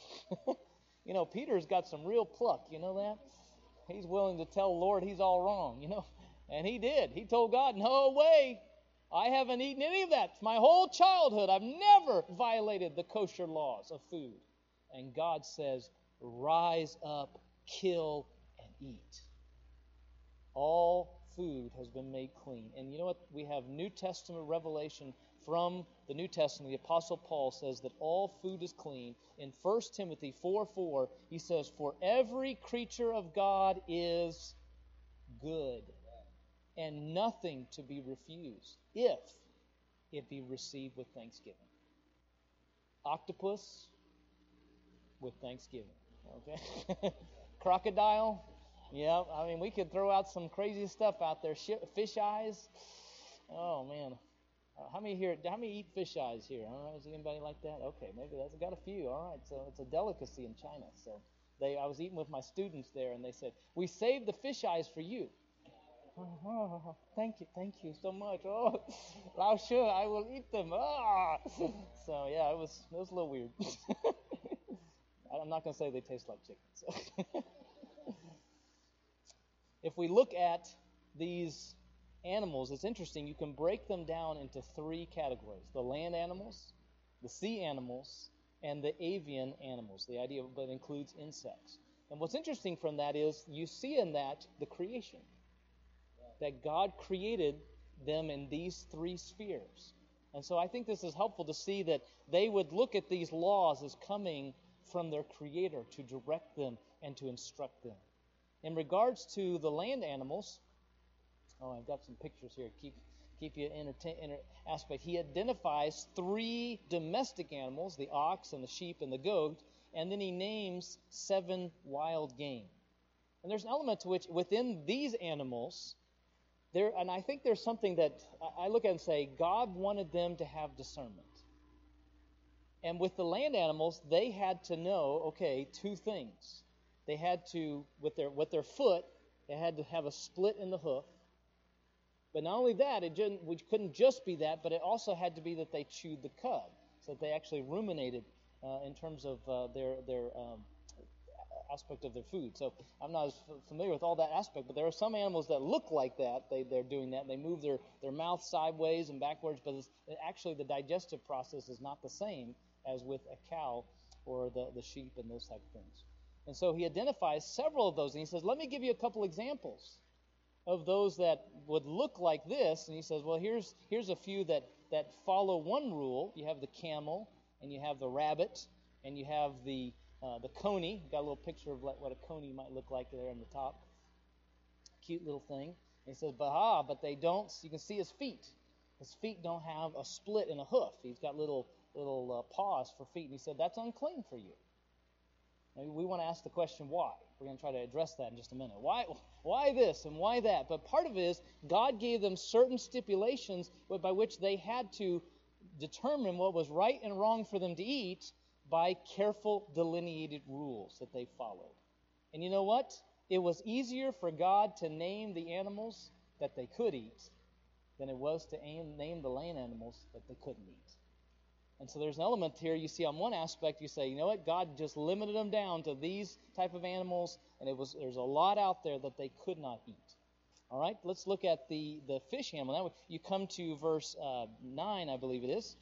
Peter's got some real pluck, you know that? He's willing to tell Lord he's all wrong, And he did. He told God, no way. I haven't eaten any of that. My whole childhood, I've never violated the kosher laws of food. And God says, rise up, kill, and eat. All food has been made clean. And you know what? We have New Testament revelation from the New Testament. The Apostle Paul says that all food is clean. In 1 Timothy 4:4, he says, "For every creature of God is good, and nothing to be refused, if it be received with thanksgiving." Octopus with thanksgiving. Okay? Crocodile. Yeah, I mean, we could throw out some crazy stuff out there. Fish eyes. Oh, man. How many eat fish eyes here? I don't know. Is anybody like that? Okay, maybe that's got a few. All right, so it's a delicacy in China. So I was eating with my students there, and they said, "We saved the fish eyes for you." Oh, thank you so much. Oh, Lao She, I will eat them. Ah. So yeah, it was a little weird. I'm not going to say they taste like chicken. So. If we look at these animals, it's interesting. You can break them down into three categories: the land animals, the sea animals, and the avian animals. The idea that includes insects. And what's interesting from that is you see in that the creation. That God created them in these three spheres. And so I think this is helpful to see that they would look at these laws as coming from their Creator to direct them and to instruct them. In regards to the land animals, I've got some pictures here. Keep you aspect. He identifies three domestic animals: the ox and the sheep and the goat, and then he names 7 wild game. And there's an element to which within these animals, and I think there's something that I look at and say, God wanted them to have discernment. And with the land animals, they had to know, two things. They had to, with their foot, they had to have a split in the hoof. But not only that, it couldn't just be that, but it also had to be that they chewed the cud, so that they actually ruminated in terms of their aspect of their food. So I'm not as familiar with all that aspect, but there are some animals that look like that. They're doing that. They move their mouth sideways and backwards, but actually the digestive process is not the same as with a cow or the sheep and those type of things. And so he identifies several of those, and he says, let me give you a couple examples of those that would look like this. And he says, well, here's a few that follow one rule. You have the camel, and you have the rabbit, and you have the coney. Got a little picture of what a coney might look like there on the top. Cute little thing. And he says, but they don't. You can see his feet. His feet don't have a split in a hoof. He's got little paws for feet. And he said, that's unclean for you. Now, we want to ask the question, why? We're going to try to address that in just a minute. Why this and why that? But part of it is God gave them certain stipulations by which they had to determine what was right and wrong for them to eat by careful delineated rules that they followed. And you know what? It was easier for God to name the animals that they could eat than it was to name the land animals that they couldn't eat. And so there's an element here you see on one aspect, you say, you know what, God just limited them down to these type of animals, and there's a lot out there that they could not eat. All right, let's look at the fish animal. Now you come to verse 9, I believe it is.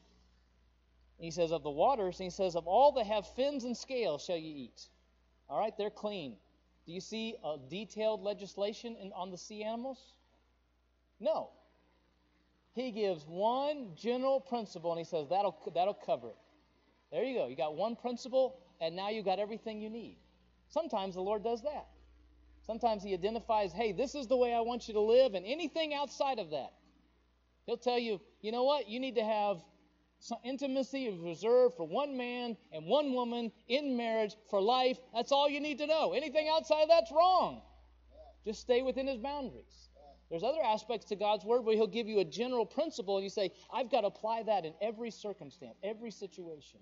He says, of the waters, and he says, of all that have fins and scales shall you eat. All right, they're clean. Do you see a detailed legislation on the sea animals? No. He gives one general principle, and he says, that'll cover it. There you go. You got one principle, and now you got everything you need. Sometimes the Lord does that. Sometimes he identifies, hey, this is the way I want you to live, and anything outside of that. He'll tell you, you know what? You need to have some intimacy reserved for one man and one woman in marriage for life. That's all you need to know. Anything outside of that's wrong. Just stay within his boundaries. There's other aspects to God's word where he'll give you a general principle, and you say, I've got to apply that in every circumstance, every situation.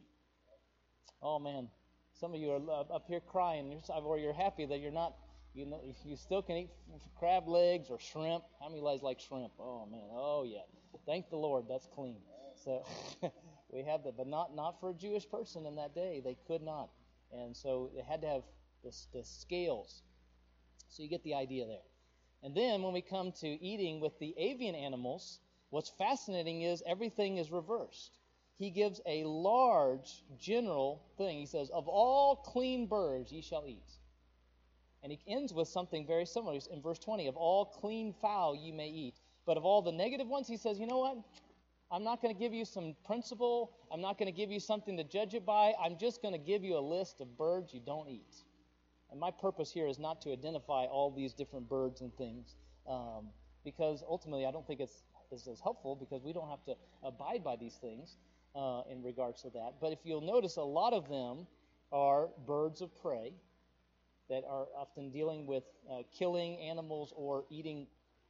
Oh, man. Some of you are up here crying, or you're happy that you're not, you still can eat crab legs or shrimp. How many guys like shrimp? Oh, man. Oh, yeah. Thank the Lord. That's clean. So we have that, but not for a Jewish person in that day. They could not. And so they had to have the scales. So you get the idea there. And then when we come to eating with the avian animals, what's fascinating is everything is reversed. He gives a large general thing. He says, of all clean birds ye shall eat. And he ends with something very similar. In verse 20, of all clean fowl you may eat. But of all the negative ones, he says, you know what? I'm not going to give you some principle. I'm not going to give you something to judge it by. I'm just going to give you a list of birds you don't eat. And my purpose here is not to identify all these different birds and things, because ultimately I don't think it's as helpful, because we don't have to abide by these things in regards to that. But if you'll notice, a lot of them are birds of prey that are often dealing with killing animals or eating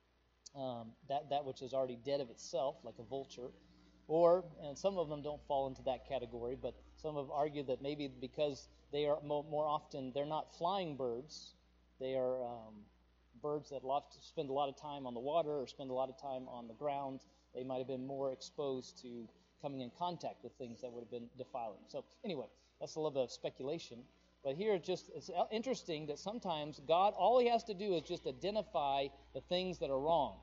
that which is already dead of itself, like a vulture. And some of them don't fall into that category, but some have argued that maybe because they are more often, they're not flying birds, they are birds that spend a lot of time on the water or spend a lot of time on the ground. They might have been more exposed to coming in contact with things that would have been defiling. So anyway, that's a little bit of speculation. But here it's interesting that sometimes God, all he has to do is just identify the things that are wrong.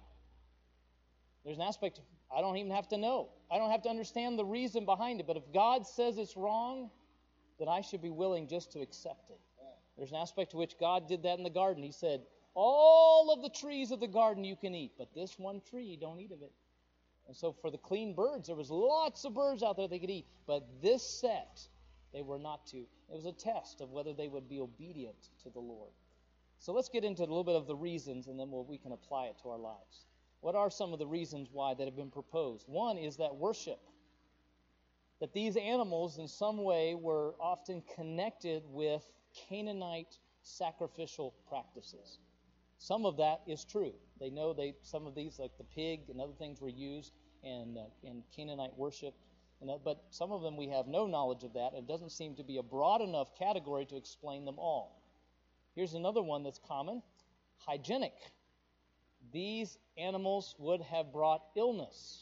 There's an aspect I don't even have to know. I don't have to understand the reason behind it. But if God says it's wrong, then I should be willing just to accept it. There's an aspect to which God did that in the garden. He said, all of the trees of the garden you can eat, but this one tree, don't eat of it. And so for the clean birds, there was lots of birds out there they could eat. But this set, they were not to. It was a test of whether they would be obedient to the Lord. So let's get into a little bit of the reasons, and then we can apply it to our lives. What are some of the reasons why that have been proposed? One is that worship. That these animals in some way were often connected with Canaanite sacrificial practices. Some of that is true. They know some of these, like the pig and other things, were used in Canaanite worship. But some of them we have no knowledge of that. It doesn't seem to be a broad enough category to explain them all. Here's another one that's common: hygienic. These animals would have brought illness.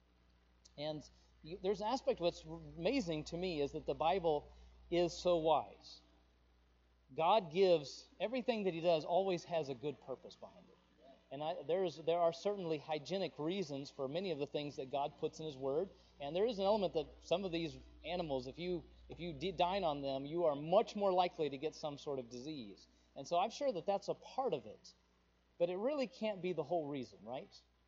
And there's an aspect of what's amazing to me is that the Bible is so wise. God gives everything that he does always has a good purpose behind it. And there are certainly hygienic reasons for many of the things that God puts in his word. And there is an element that some of these animals, if you dine on them, you are much more likely to get some sort of disease. And so I'm sure that that's a part of it. But it really can't be the whole reason, right?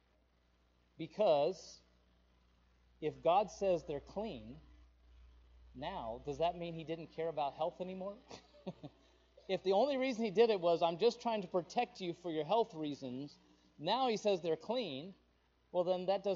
Because if God says they're clean, now, does that mean he didn't care about health anymore? If the only reason he did it was, I'm just trying to protect you for your health reasons, now he says they're clean, well then that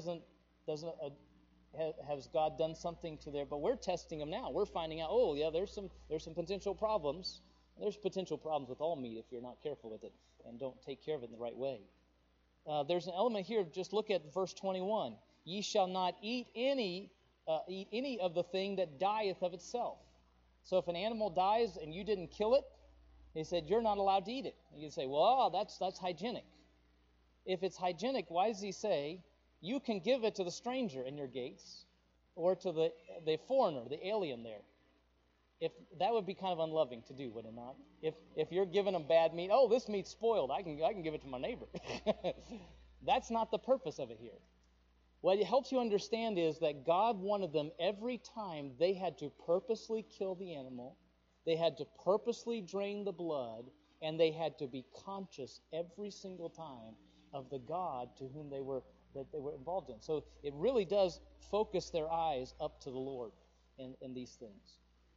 has God done something to their, but we're testing them now. We're finding out, oh yeah, there's some potential problems. There's potential problems with all meat if you're not careful with it and don't take care of it in the right way. There's an element here, just look at verse 21. Ye shall not eat any of the thing that dieth of itself. So if an animal dies and you didn't kill it, he said you're not allowed to eat it. And you say, well, that's hygienic. If it's hygienic, why does he say you can give it to the stranger in your gates or to the foreigner, the alien there? If that would be kind of unloving to do, would it not? If you're giving them bad meat, oh, this meat's spoiled, I can give it to my neighbor. That's not the purpose of it here. What it helps you understand is that God wanted them every time they had to purposely kill the animal, they had to purposely drain the blood, and they had to be conscious every single time of the God to whom they were involved in. So it really does focus their eyes up to the Lord in these things.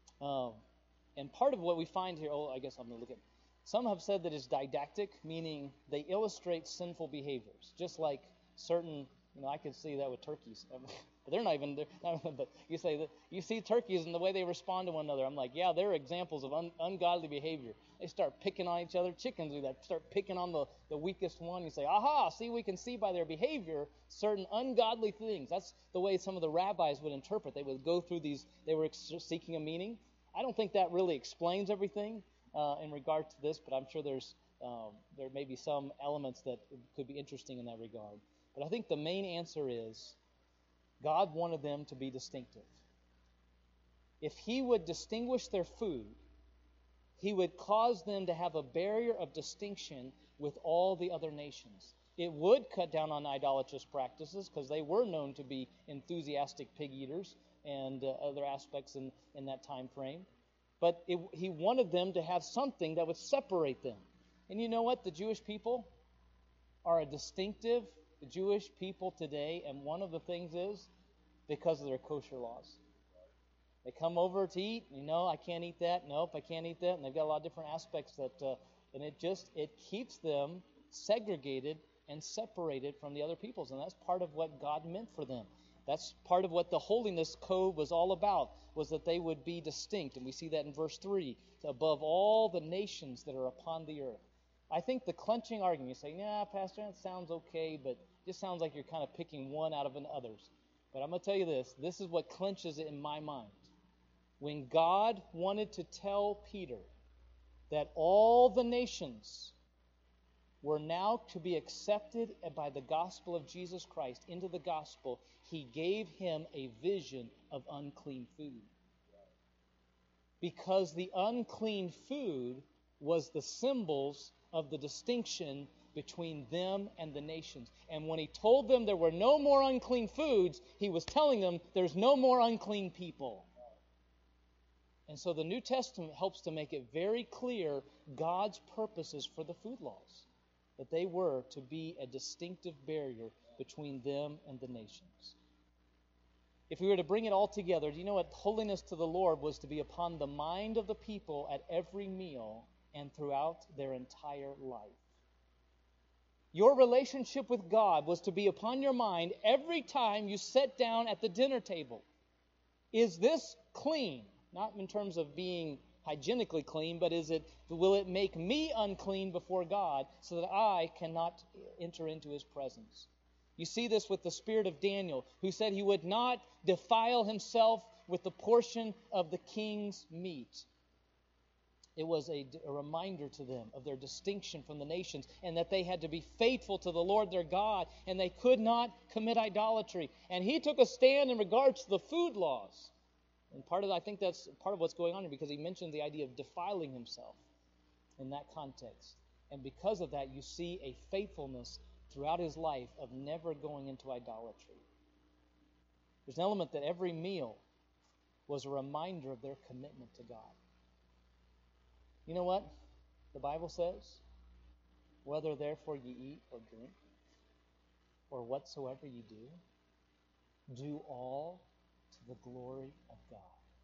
And part of what we find here, I guess I'm going to look at, some have said that it's didactic, meaning they illustrate sinful behaviors, just like certain, I could see that with turkeys. But they're not even, but you say that you see turkeys and the way they respond to one another. I'm like, yeah, they're examples of ungodly behavior. They start picking on each other. Chickens do that. Start picking on the weakest one. You say, aha, see, we can see by their behavior certain ungodly things. That's the way some of the rabbis would interpret. They would go through these, they were seeking a meaning. I don't think that really explains everything in regard to this, but I'm sure there may be some elements that could be interesting in that regard. But I think the main answer is God wanted them to be distinctive. If he would distinguish their food, he would cause them to have a barrier of distinction with all the other nations. It would cut down on idolatrous practices because they were known to be enthusiastic pig eaters and other aspects in that time frame. But he wanted them to have something that would separate them. And you know what? The Jewish people are a distinctive Jewish people today, and one of the things is because of their kosher laws. They come over to eat, I can't eat that, nope, I can't eat that, and they've got a lot of different aspects and it keeps them segregated and separated from the other peoples, and that's part of what God meant for them. That's part of what the holiness code was all about, was that they would be distinct, and we see that in verse 3, above all the nations that are upon the earth. I think the clenching argument, you say, "Yeah, Pastor, that sounds okay, but it just sounds like you're kind of picking one out of others." But I'm going to tell you this is what clenches it in my mind. When God wanted to tell Peter that all the nations were now to be accepted by the gospel of Jesus Christ into the gospel, he gave him a vision of unclean food. Because the unclean food was the symbols of the distinction between them and the nations. And when he told them there were no more unclean foods, he was telling them there's no more unclean people. And so the New Testament helps to make it very clear God's purposes for the food laws, that they were to be a distinctive barrier between them and the nations. If we were to bring it all together, do you know what holiness to the Lord was to be upon the mind of the people at every meal and throughout their entire life? Your relationship with God was to be upon your mind every time you sat down at the dinner table. Is this clean? Not in terms of being hygienically clean, but will it make me unclean before God so that I cannot enter into His presence? You see this with the spirit of Daniel, who said he would not defile himself with the portion of the king's meat. It was a reminder to them of their distinction from the nations, and that they had to be faithful to the Lord their God, and they could not commit idolatry. And he took a stand in regards to the food laws. And I think that's part of what's going on here, because he mentioned the idea of defiling himself in that context. And because of that, you see a faithfulness throughout his life of never going into idolatry. There's an element that every meal was a reminder of their commitment to God. You know what the Bible says? Whether therefore ye eat or drink, or whatsoever ye do all to the glory of God.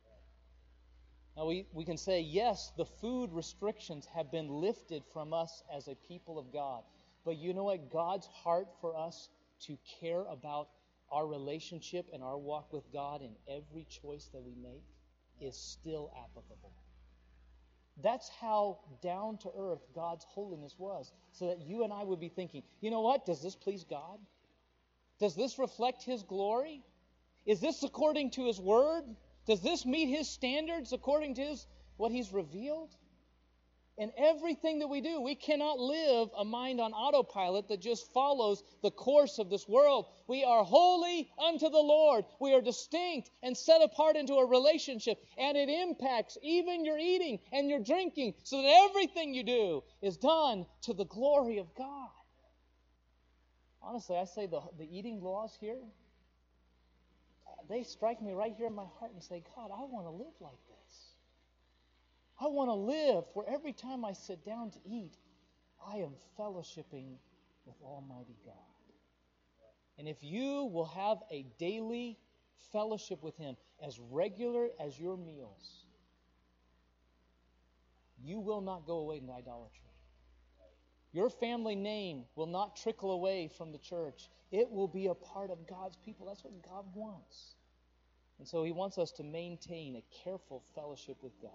Now we can say, yes, the food restrictions have been lifted from us as a people of God. But you know what? God's heart for us to care about our relationship and our walk with God in every choice that we make is still applicable. That's how down to earth God's holiness was, so that you and I would be thinking, you know what? Does this please God? Does this reflect His glory? Is this according to His word? Does this meet His standards according to what He's revealed? In everything that we do, we cannot live a mind on autopilot that just follows the course of this world. We are holy unto the Lord. We are distinct and set apart into a relationship, and it impacts even your eating and your drinking, so that everything you do is done to the glory of God. Honestly, I say the eating laws here, they strike me right here in my heart and say, God, I want to live like this. I want to live where every time I sit down to eat, I am fellowshipping with Almighty God. And if you will have a daily fellowship with Him as regular as your meals, you will not go away into idolatry. Your family name will not trickle away from the church. It will be a part of God's people. That's what God wants. And so He wants us to maintain a careful fellowship with God.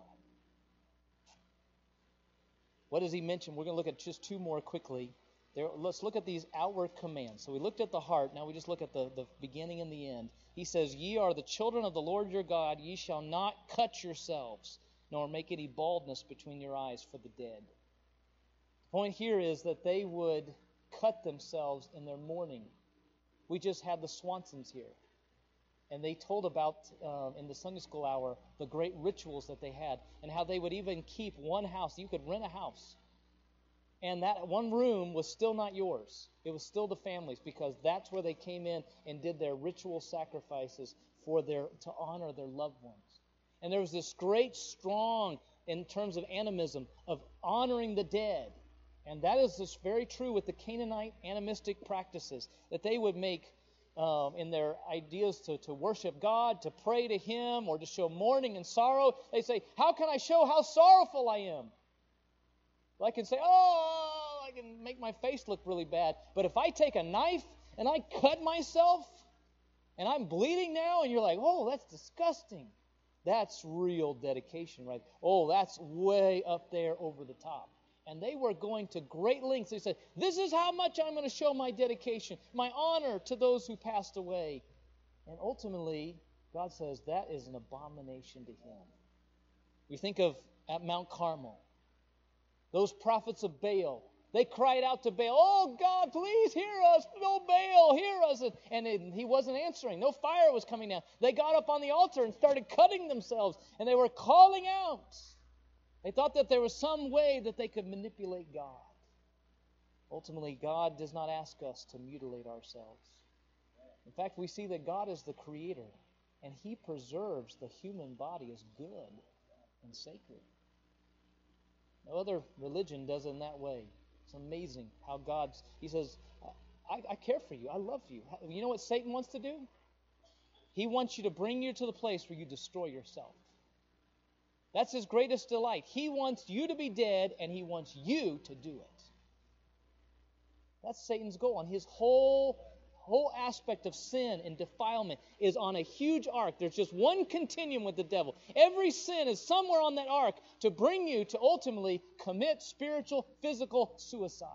What does He mention? We're going to look at just two more quickly. Let's look at these outward commands. So we looked at the heart. Now we just look at the beginning and the end. He says, ye are the children of the Lord your God. Ye shall not cut yourselves, nor make any baldness between your eyes for the dead. The point here is that they would cut themselves in their mourning. We just had the Swansons here. And they told about, in the Sunday school hour, the great rituals that they had, and how they would even keep one house. You could rent a house, and that one room was still not yours. It was still the family's, because that's where they came in and did their ritual sacrifices to honor their loved ones. And there was this great, strong, in terms of animism, of honoring the dead. And that is just very true with the Canaanite animistic practices, that they would make in their ideas to worship God, to pray to Him, or to show mourning and sorrow. They say, how can I show how sorrowful I am? Well, I can say, oh, I can make my face look really bad. But if I take a knife and I cut myself and I'm bleeding now, and you're like, oh, that's disgusting. That's real dedication, right? Oh, that's way up there over the top. And they were going to great lengths. They said, this is how much I'm going to show my dedication, my honor to those who passed away. And ultimately, God says that is an abomination to Him. We think of at Mount Carmel, those prophets of Baal. They cried out to Baal, oh, God, please hear us. No, Baal, hear us. And he wasn't answering. No fire was coming down. They got up on the altar and started cutting themselves. And they were calling out. They thought that there was some way that they could manipulate God. Ultimately, God does not ask us to mutilate ourselves. In fact, we see that God is the Creator, and He preserves the human body as good and sacred. No other religion does it in that way. It's amazing how He says, I care for you. I love you. You know what Satan wants to do? He wants you to bring you to the place where you destroy yourself. That's his greatest delight. He wants you to be dead, and he wants you to do it. That's Satan's goal. And his whole aspect of sin and defilement is on a huge arc. There's just one continuum with the devil. Every sin is somewhere on that arc to bring you to ultimately commit spiritual, physical suicide.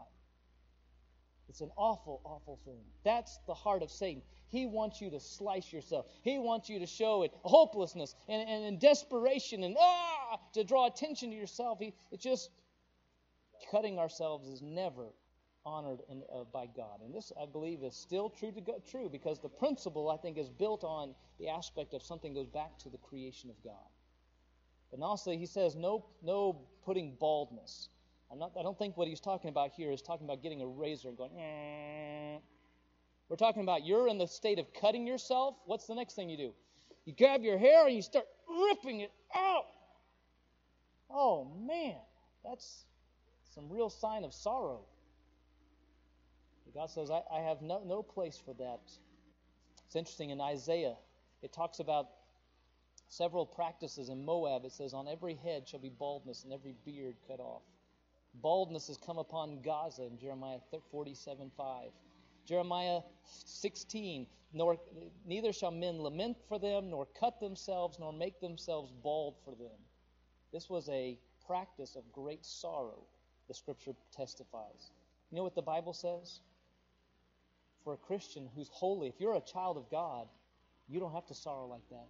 It's an awful, awful thing. That's the heart of Satan. He wants you to slice yourself. He wants you to show it hopelessness and desperation and to draw attention to yourself. It's just cutting ourselves is never honored by God. And this, I believe, is still true because the principle, I think, is built on the aspect of something goes back to the creation of God. But also, he says no putting baldness. I don't think what he's talking about here is talking about getting a razor and going, We're talking about you're in the state of cutting yourself. What's the next thing you do? You grab your hair and you start ripping it out. Oh, man, that's some real sign of sorrow. God says, I have no place for that. It's interesting, in Isaiah, it talks about several practices. In Moab, it says, on every head shall be baldness and every beard cut off. Baldness has come upon Gaza in Jeremiah 47:5. Jeremiah 16, neither shall men lament for them, nor cut themselves, nor make themselves bald for them. This was a practice of great sorrow, the Scripture testifies. You know what the Bible says? For a Christian who's holy, if you're a child of God, you don't have to sorrow like that.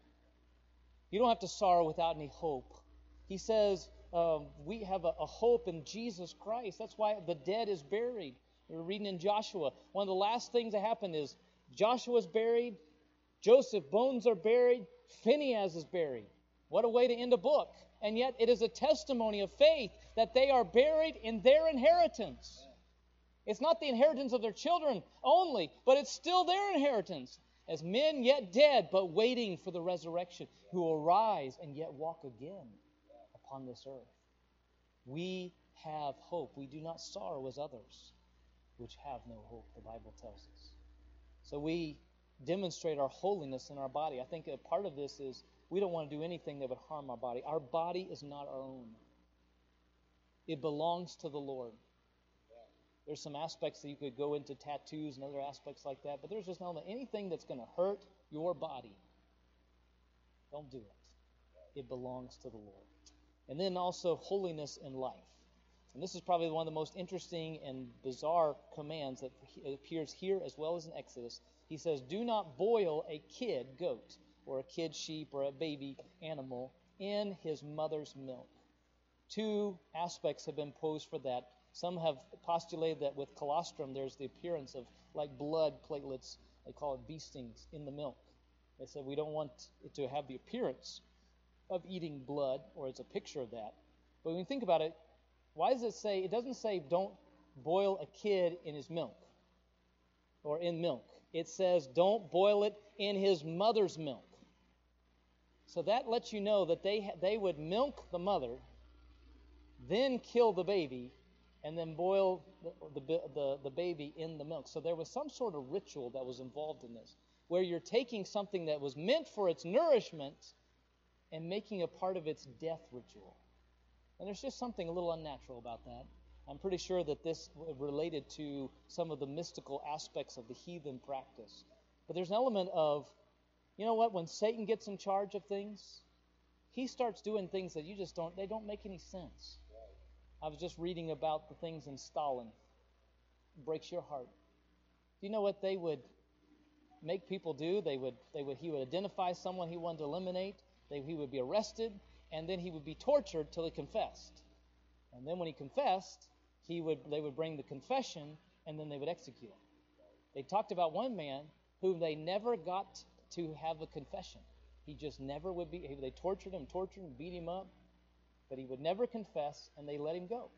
You don't have to sorrow without any hope. He says we have a hope in Jesus Christ. That's why the dead is buried. We're reading in Joshua. One of the last things that happened is Joshua's buried, Joseph's bones are buried, Phinehas is buried. What a way to end a book. And yet it is a testimony of faith that they are buried in their inheritance. It's not the inheritance of their children only, but it's still their inheritance. As men yet dead, but waiting for the resurrection, who will rise and yet walk again upon this earth. We have hope. We do not sorrow as others, which have no hope, the Bible tells us. So we demonstrate our holiness in our body. I think a part of this is we don't want to do anything that would harm our body. Our body is not our own. It belongs to the Lord. There's some aspects that you could go into, tattoos and other aspects like that, but there's just no anything that's going to hurt your body. Don't do it. It belongs to the Lord. And then also holiness in life. And this is probably one of the most interesting and bizarre commands that appears here as well as in Exodus. He says, do not boil a kid goat or a kid sheep or a baby animal in his mother's milk. Two aspects have been posed for that. Some have postulated that with colostrum there's the appearance of like blood platelets, they call it bee stings, in the milk. They said we don't want it to have the appearance of eating blood, or it's a picture of that. But when you think about it, why does it say, it doesn't say don't boil a kid in his milk or in milk. It says don't boil it in his mother's milk. So that lets you know that they would milk the mother, then kill the baby, and then boil the baby in the milk. So there was some sort of ritual that was involved in this, where you're taking something that was meant for its nourishment and making a part of its death ritual. And there's just something a little unnatural about that. I'm pretty sure that this related to some of the mystical aspects of the heathen practice. But there's an element of, you know what, when Satan gets in charge of things, he starts doing things that they don't make any sense. I was just reading about the things in Stalin. It breaks your heart. Do you know what they would make people do? He would identify someone he wanted to eliminate. He would be arrested, and then he would be tortured till he confessed. And then when he confessed, they would bring the confession, and then they would execute him. They talked about one man whom they never got to have a confession. He just never would be. They tortured him, beat him up, but he would never confess, and they let him go.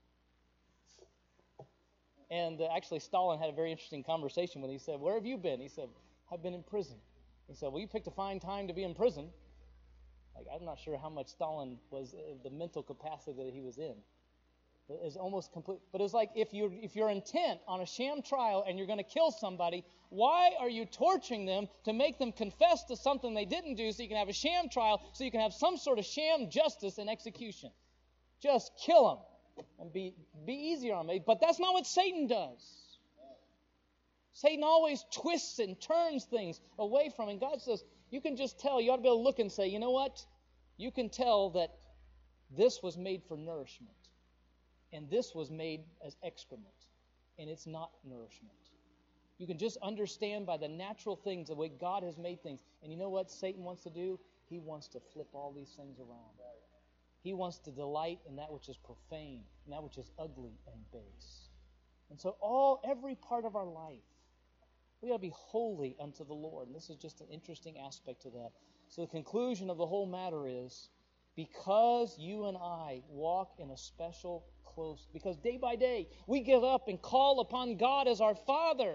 And actually, Stalin had a very interesting conversation when he said, "Where have you been?" He said, "I've been in prison." He said, "Well, you picked a fine time to be in prison." Like, I'm not sure how much Stalin was, the mental capacity that he was in. It was almost complete. But it's like if you're intent on a sham trial and you're going to kill somebody, why are you torturing them to make them confess to something they didn't do so you can have a sham trial, so you can have some sort of sham justice and execution? Just kill them and be easier on me. But that's not what Satan does. Satan always twists and turns things away from him. God says, you can just tell. You ought to be able to look and say, you know what? You can tell that this was made for nourishment. And this was made as excrement. And it's not nourishment. You can just understand by the natural things, the way God has made things. And you know what Satan wants to do? He wants to flip all these things around. He wants to delight in that which is profane, and that which is ugly and base. And so every part of our life, we got to be holy unto the Lord. And this is just an interesting aspect to that. So the conclusion of the whole matter is, because you and I walk in a special close, because day by day we get up and call upon God as our Father.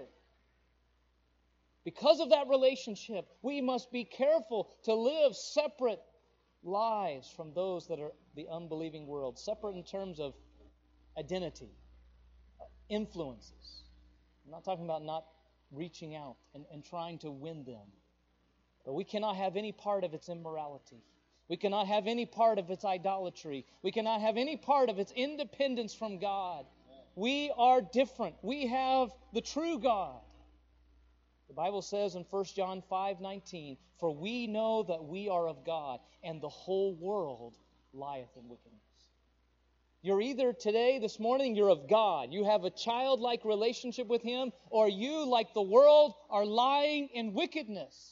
Because of that relationship, we must be careful to live separate lives from those that are the unbelieving world. Separate in terms of identity, influences. I'm not talking about not reaching out and trying to win them. But we cannot have any part of its immorality. We cannot have any part of its idolatry. We cannot have any part of its independence from God. We are different. We have the true God. The Bible says in 1 John 5:19, "For we know that we are of God, and the whole world lieth in wickedness." You're either today, this morning, you're of God. You have a childlike relationship with Him, or you, like the world, are lying in wickedness.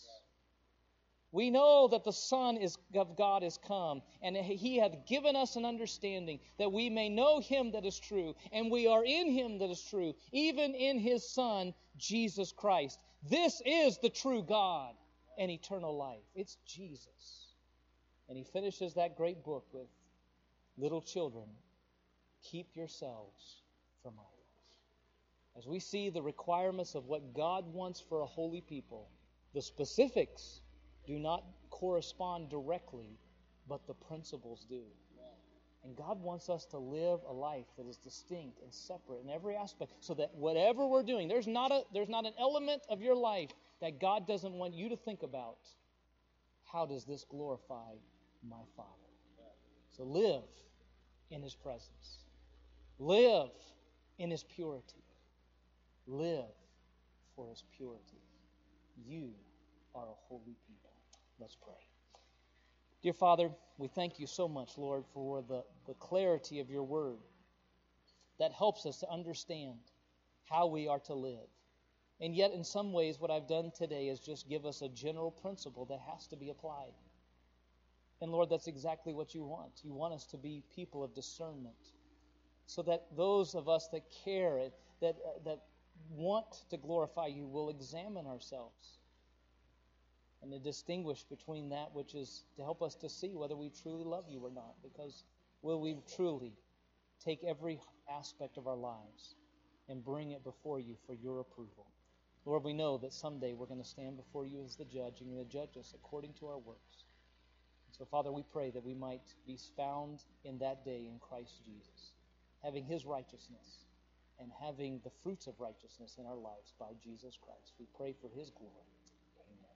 We know that the Son of God is come, and He hath given us an understanding that we may know Him that is true, and we are in Him that is true, even in His Son, Jesus Christ. This is the true God and eternal life. It's Jesus. And He finishes that great book with, "Little children, keep yourselves from idols." As we see the requirements of what God wants for a holy people, the specifics do not correspond directly, but the principles do. And God wants us to live a life that is distinct and separate in every aspect, so that whatever we're doing, there's not an element of your life that God doesn't want you to think about. How does this glorify my Father? So live in His presence. Live in His purity. Live for His purity. You are a holy people. Let's pray. Dear Father, we thank You so much, Lord, for the clarity of Your word that helps us to understand how we are to live. And yet, in some ways, what I've done today is just give us a general principle that has to be applied. And Lord, that's exactly what You want. You want us to be people of discernment, so that those of us that care, that want to glorify You, will examine ourselves and to distinguish between that which is to help us to see whether we truly love You or not. Because will we truly take every aspect of our lives and bring it before You for Your approval? Lord, we know that someday we're going to stand before You as the judge, and You're going to judge us according to our works. So, Father, we pray that we might be found in that day in Christ Jesus. having His righteousness, and having the fruits of righteousness in our lives by Jesus Christ. We pray for His glory. Amen.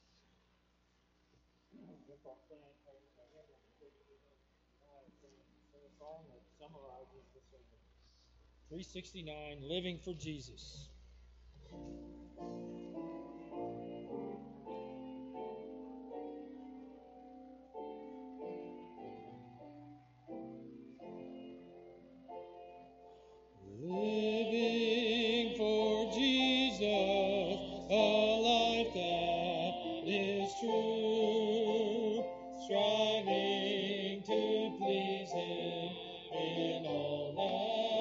369, Living for Jesus. Living for Jesus, a life that is true, striving to please Him in all that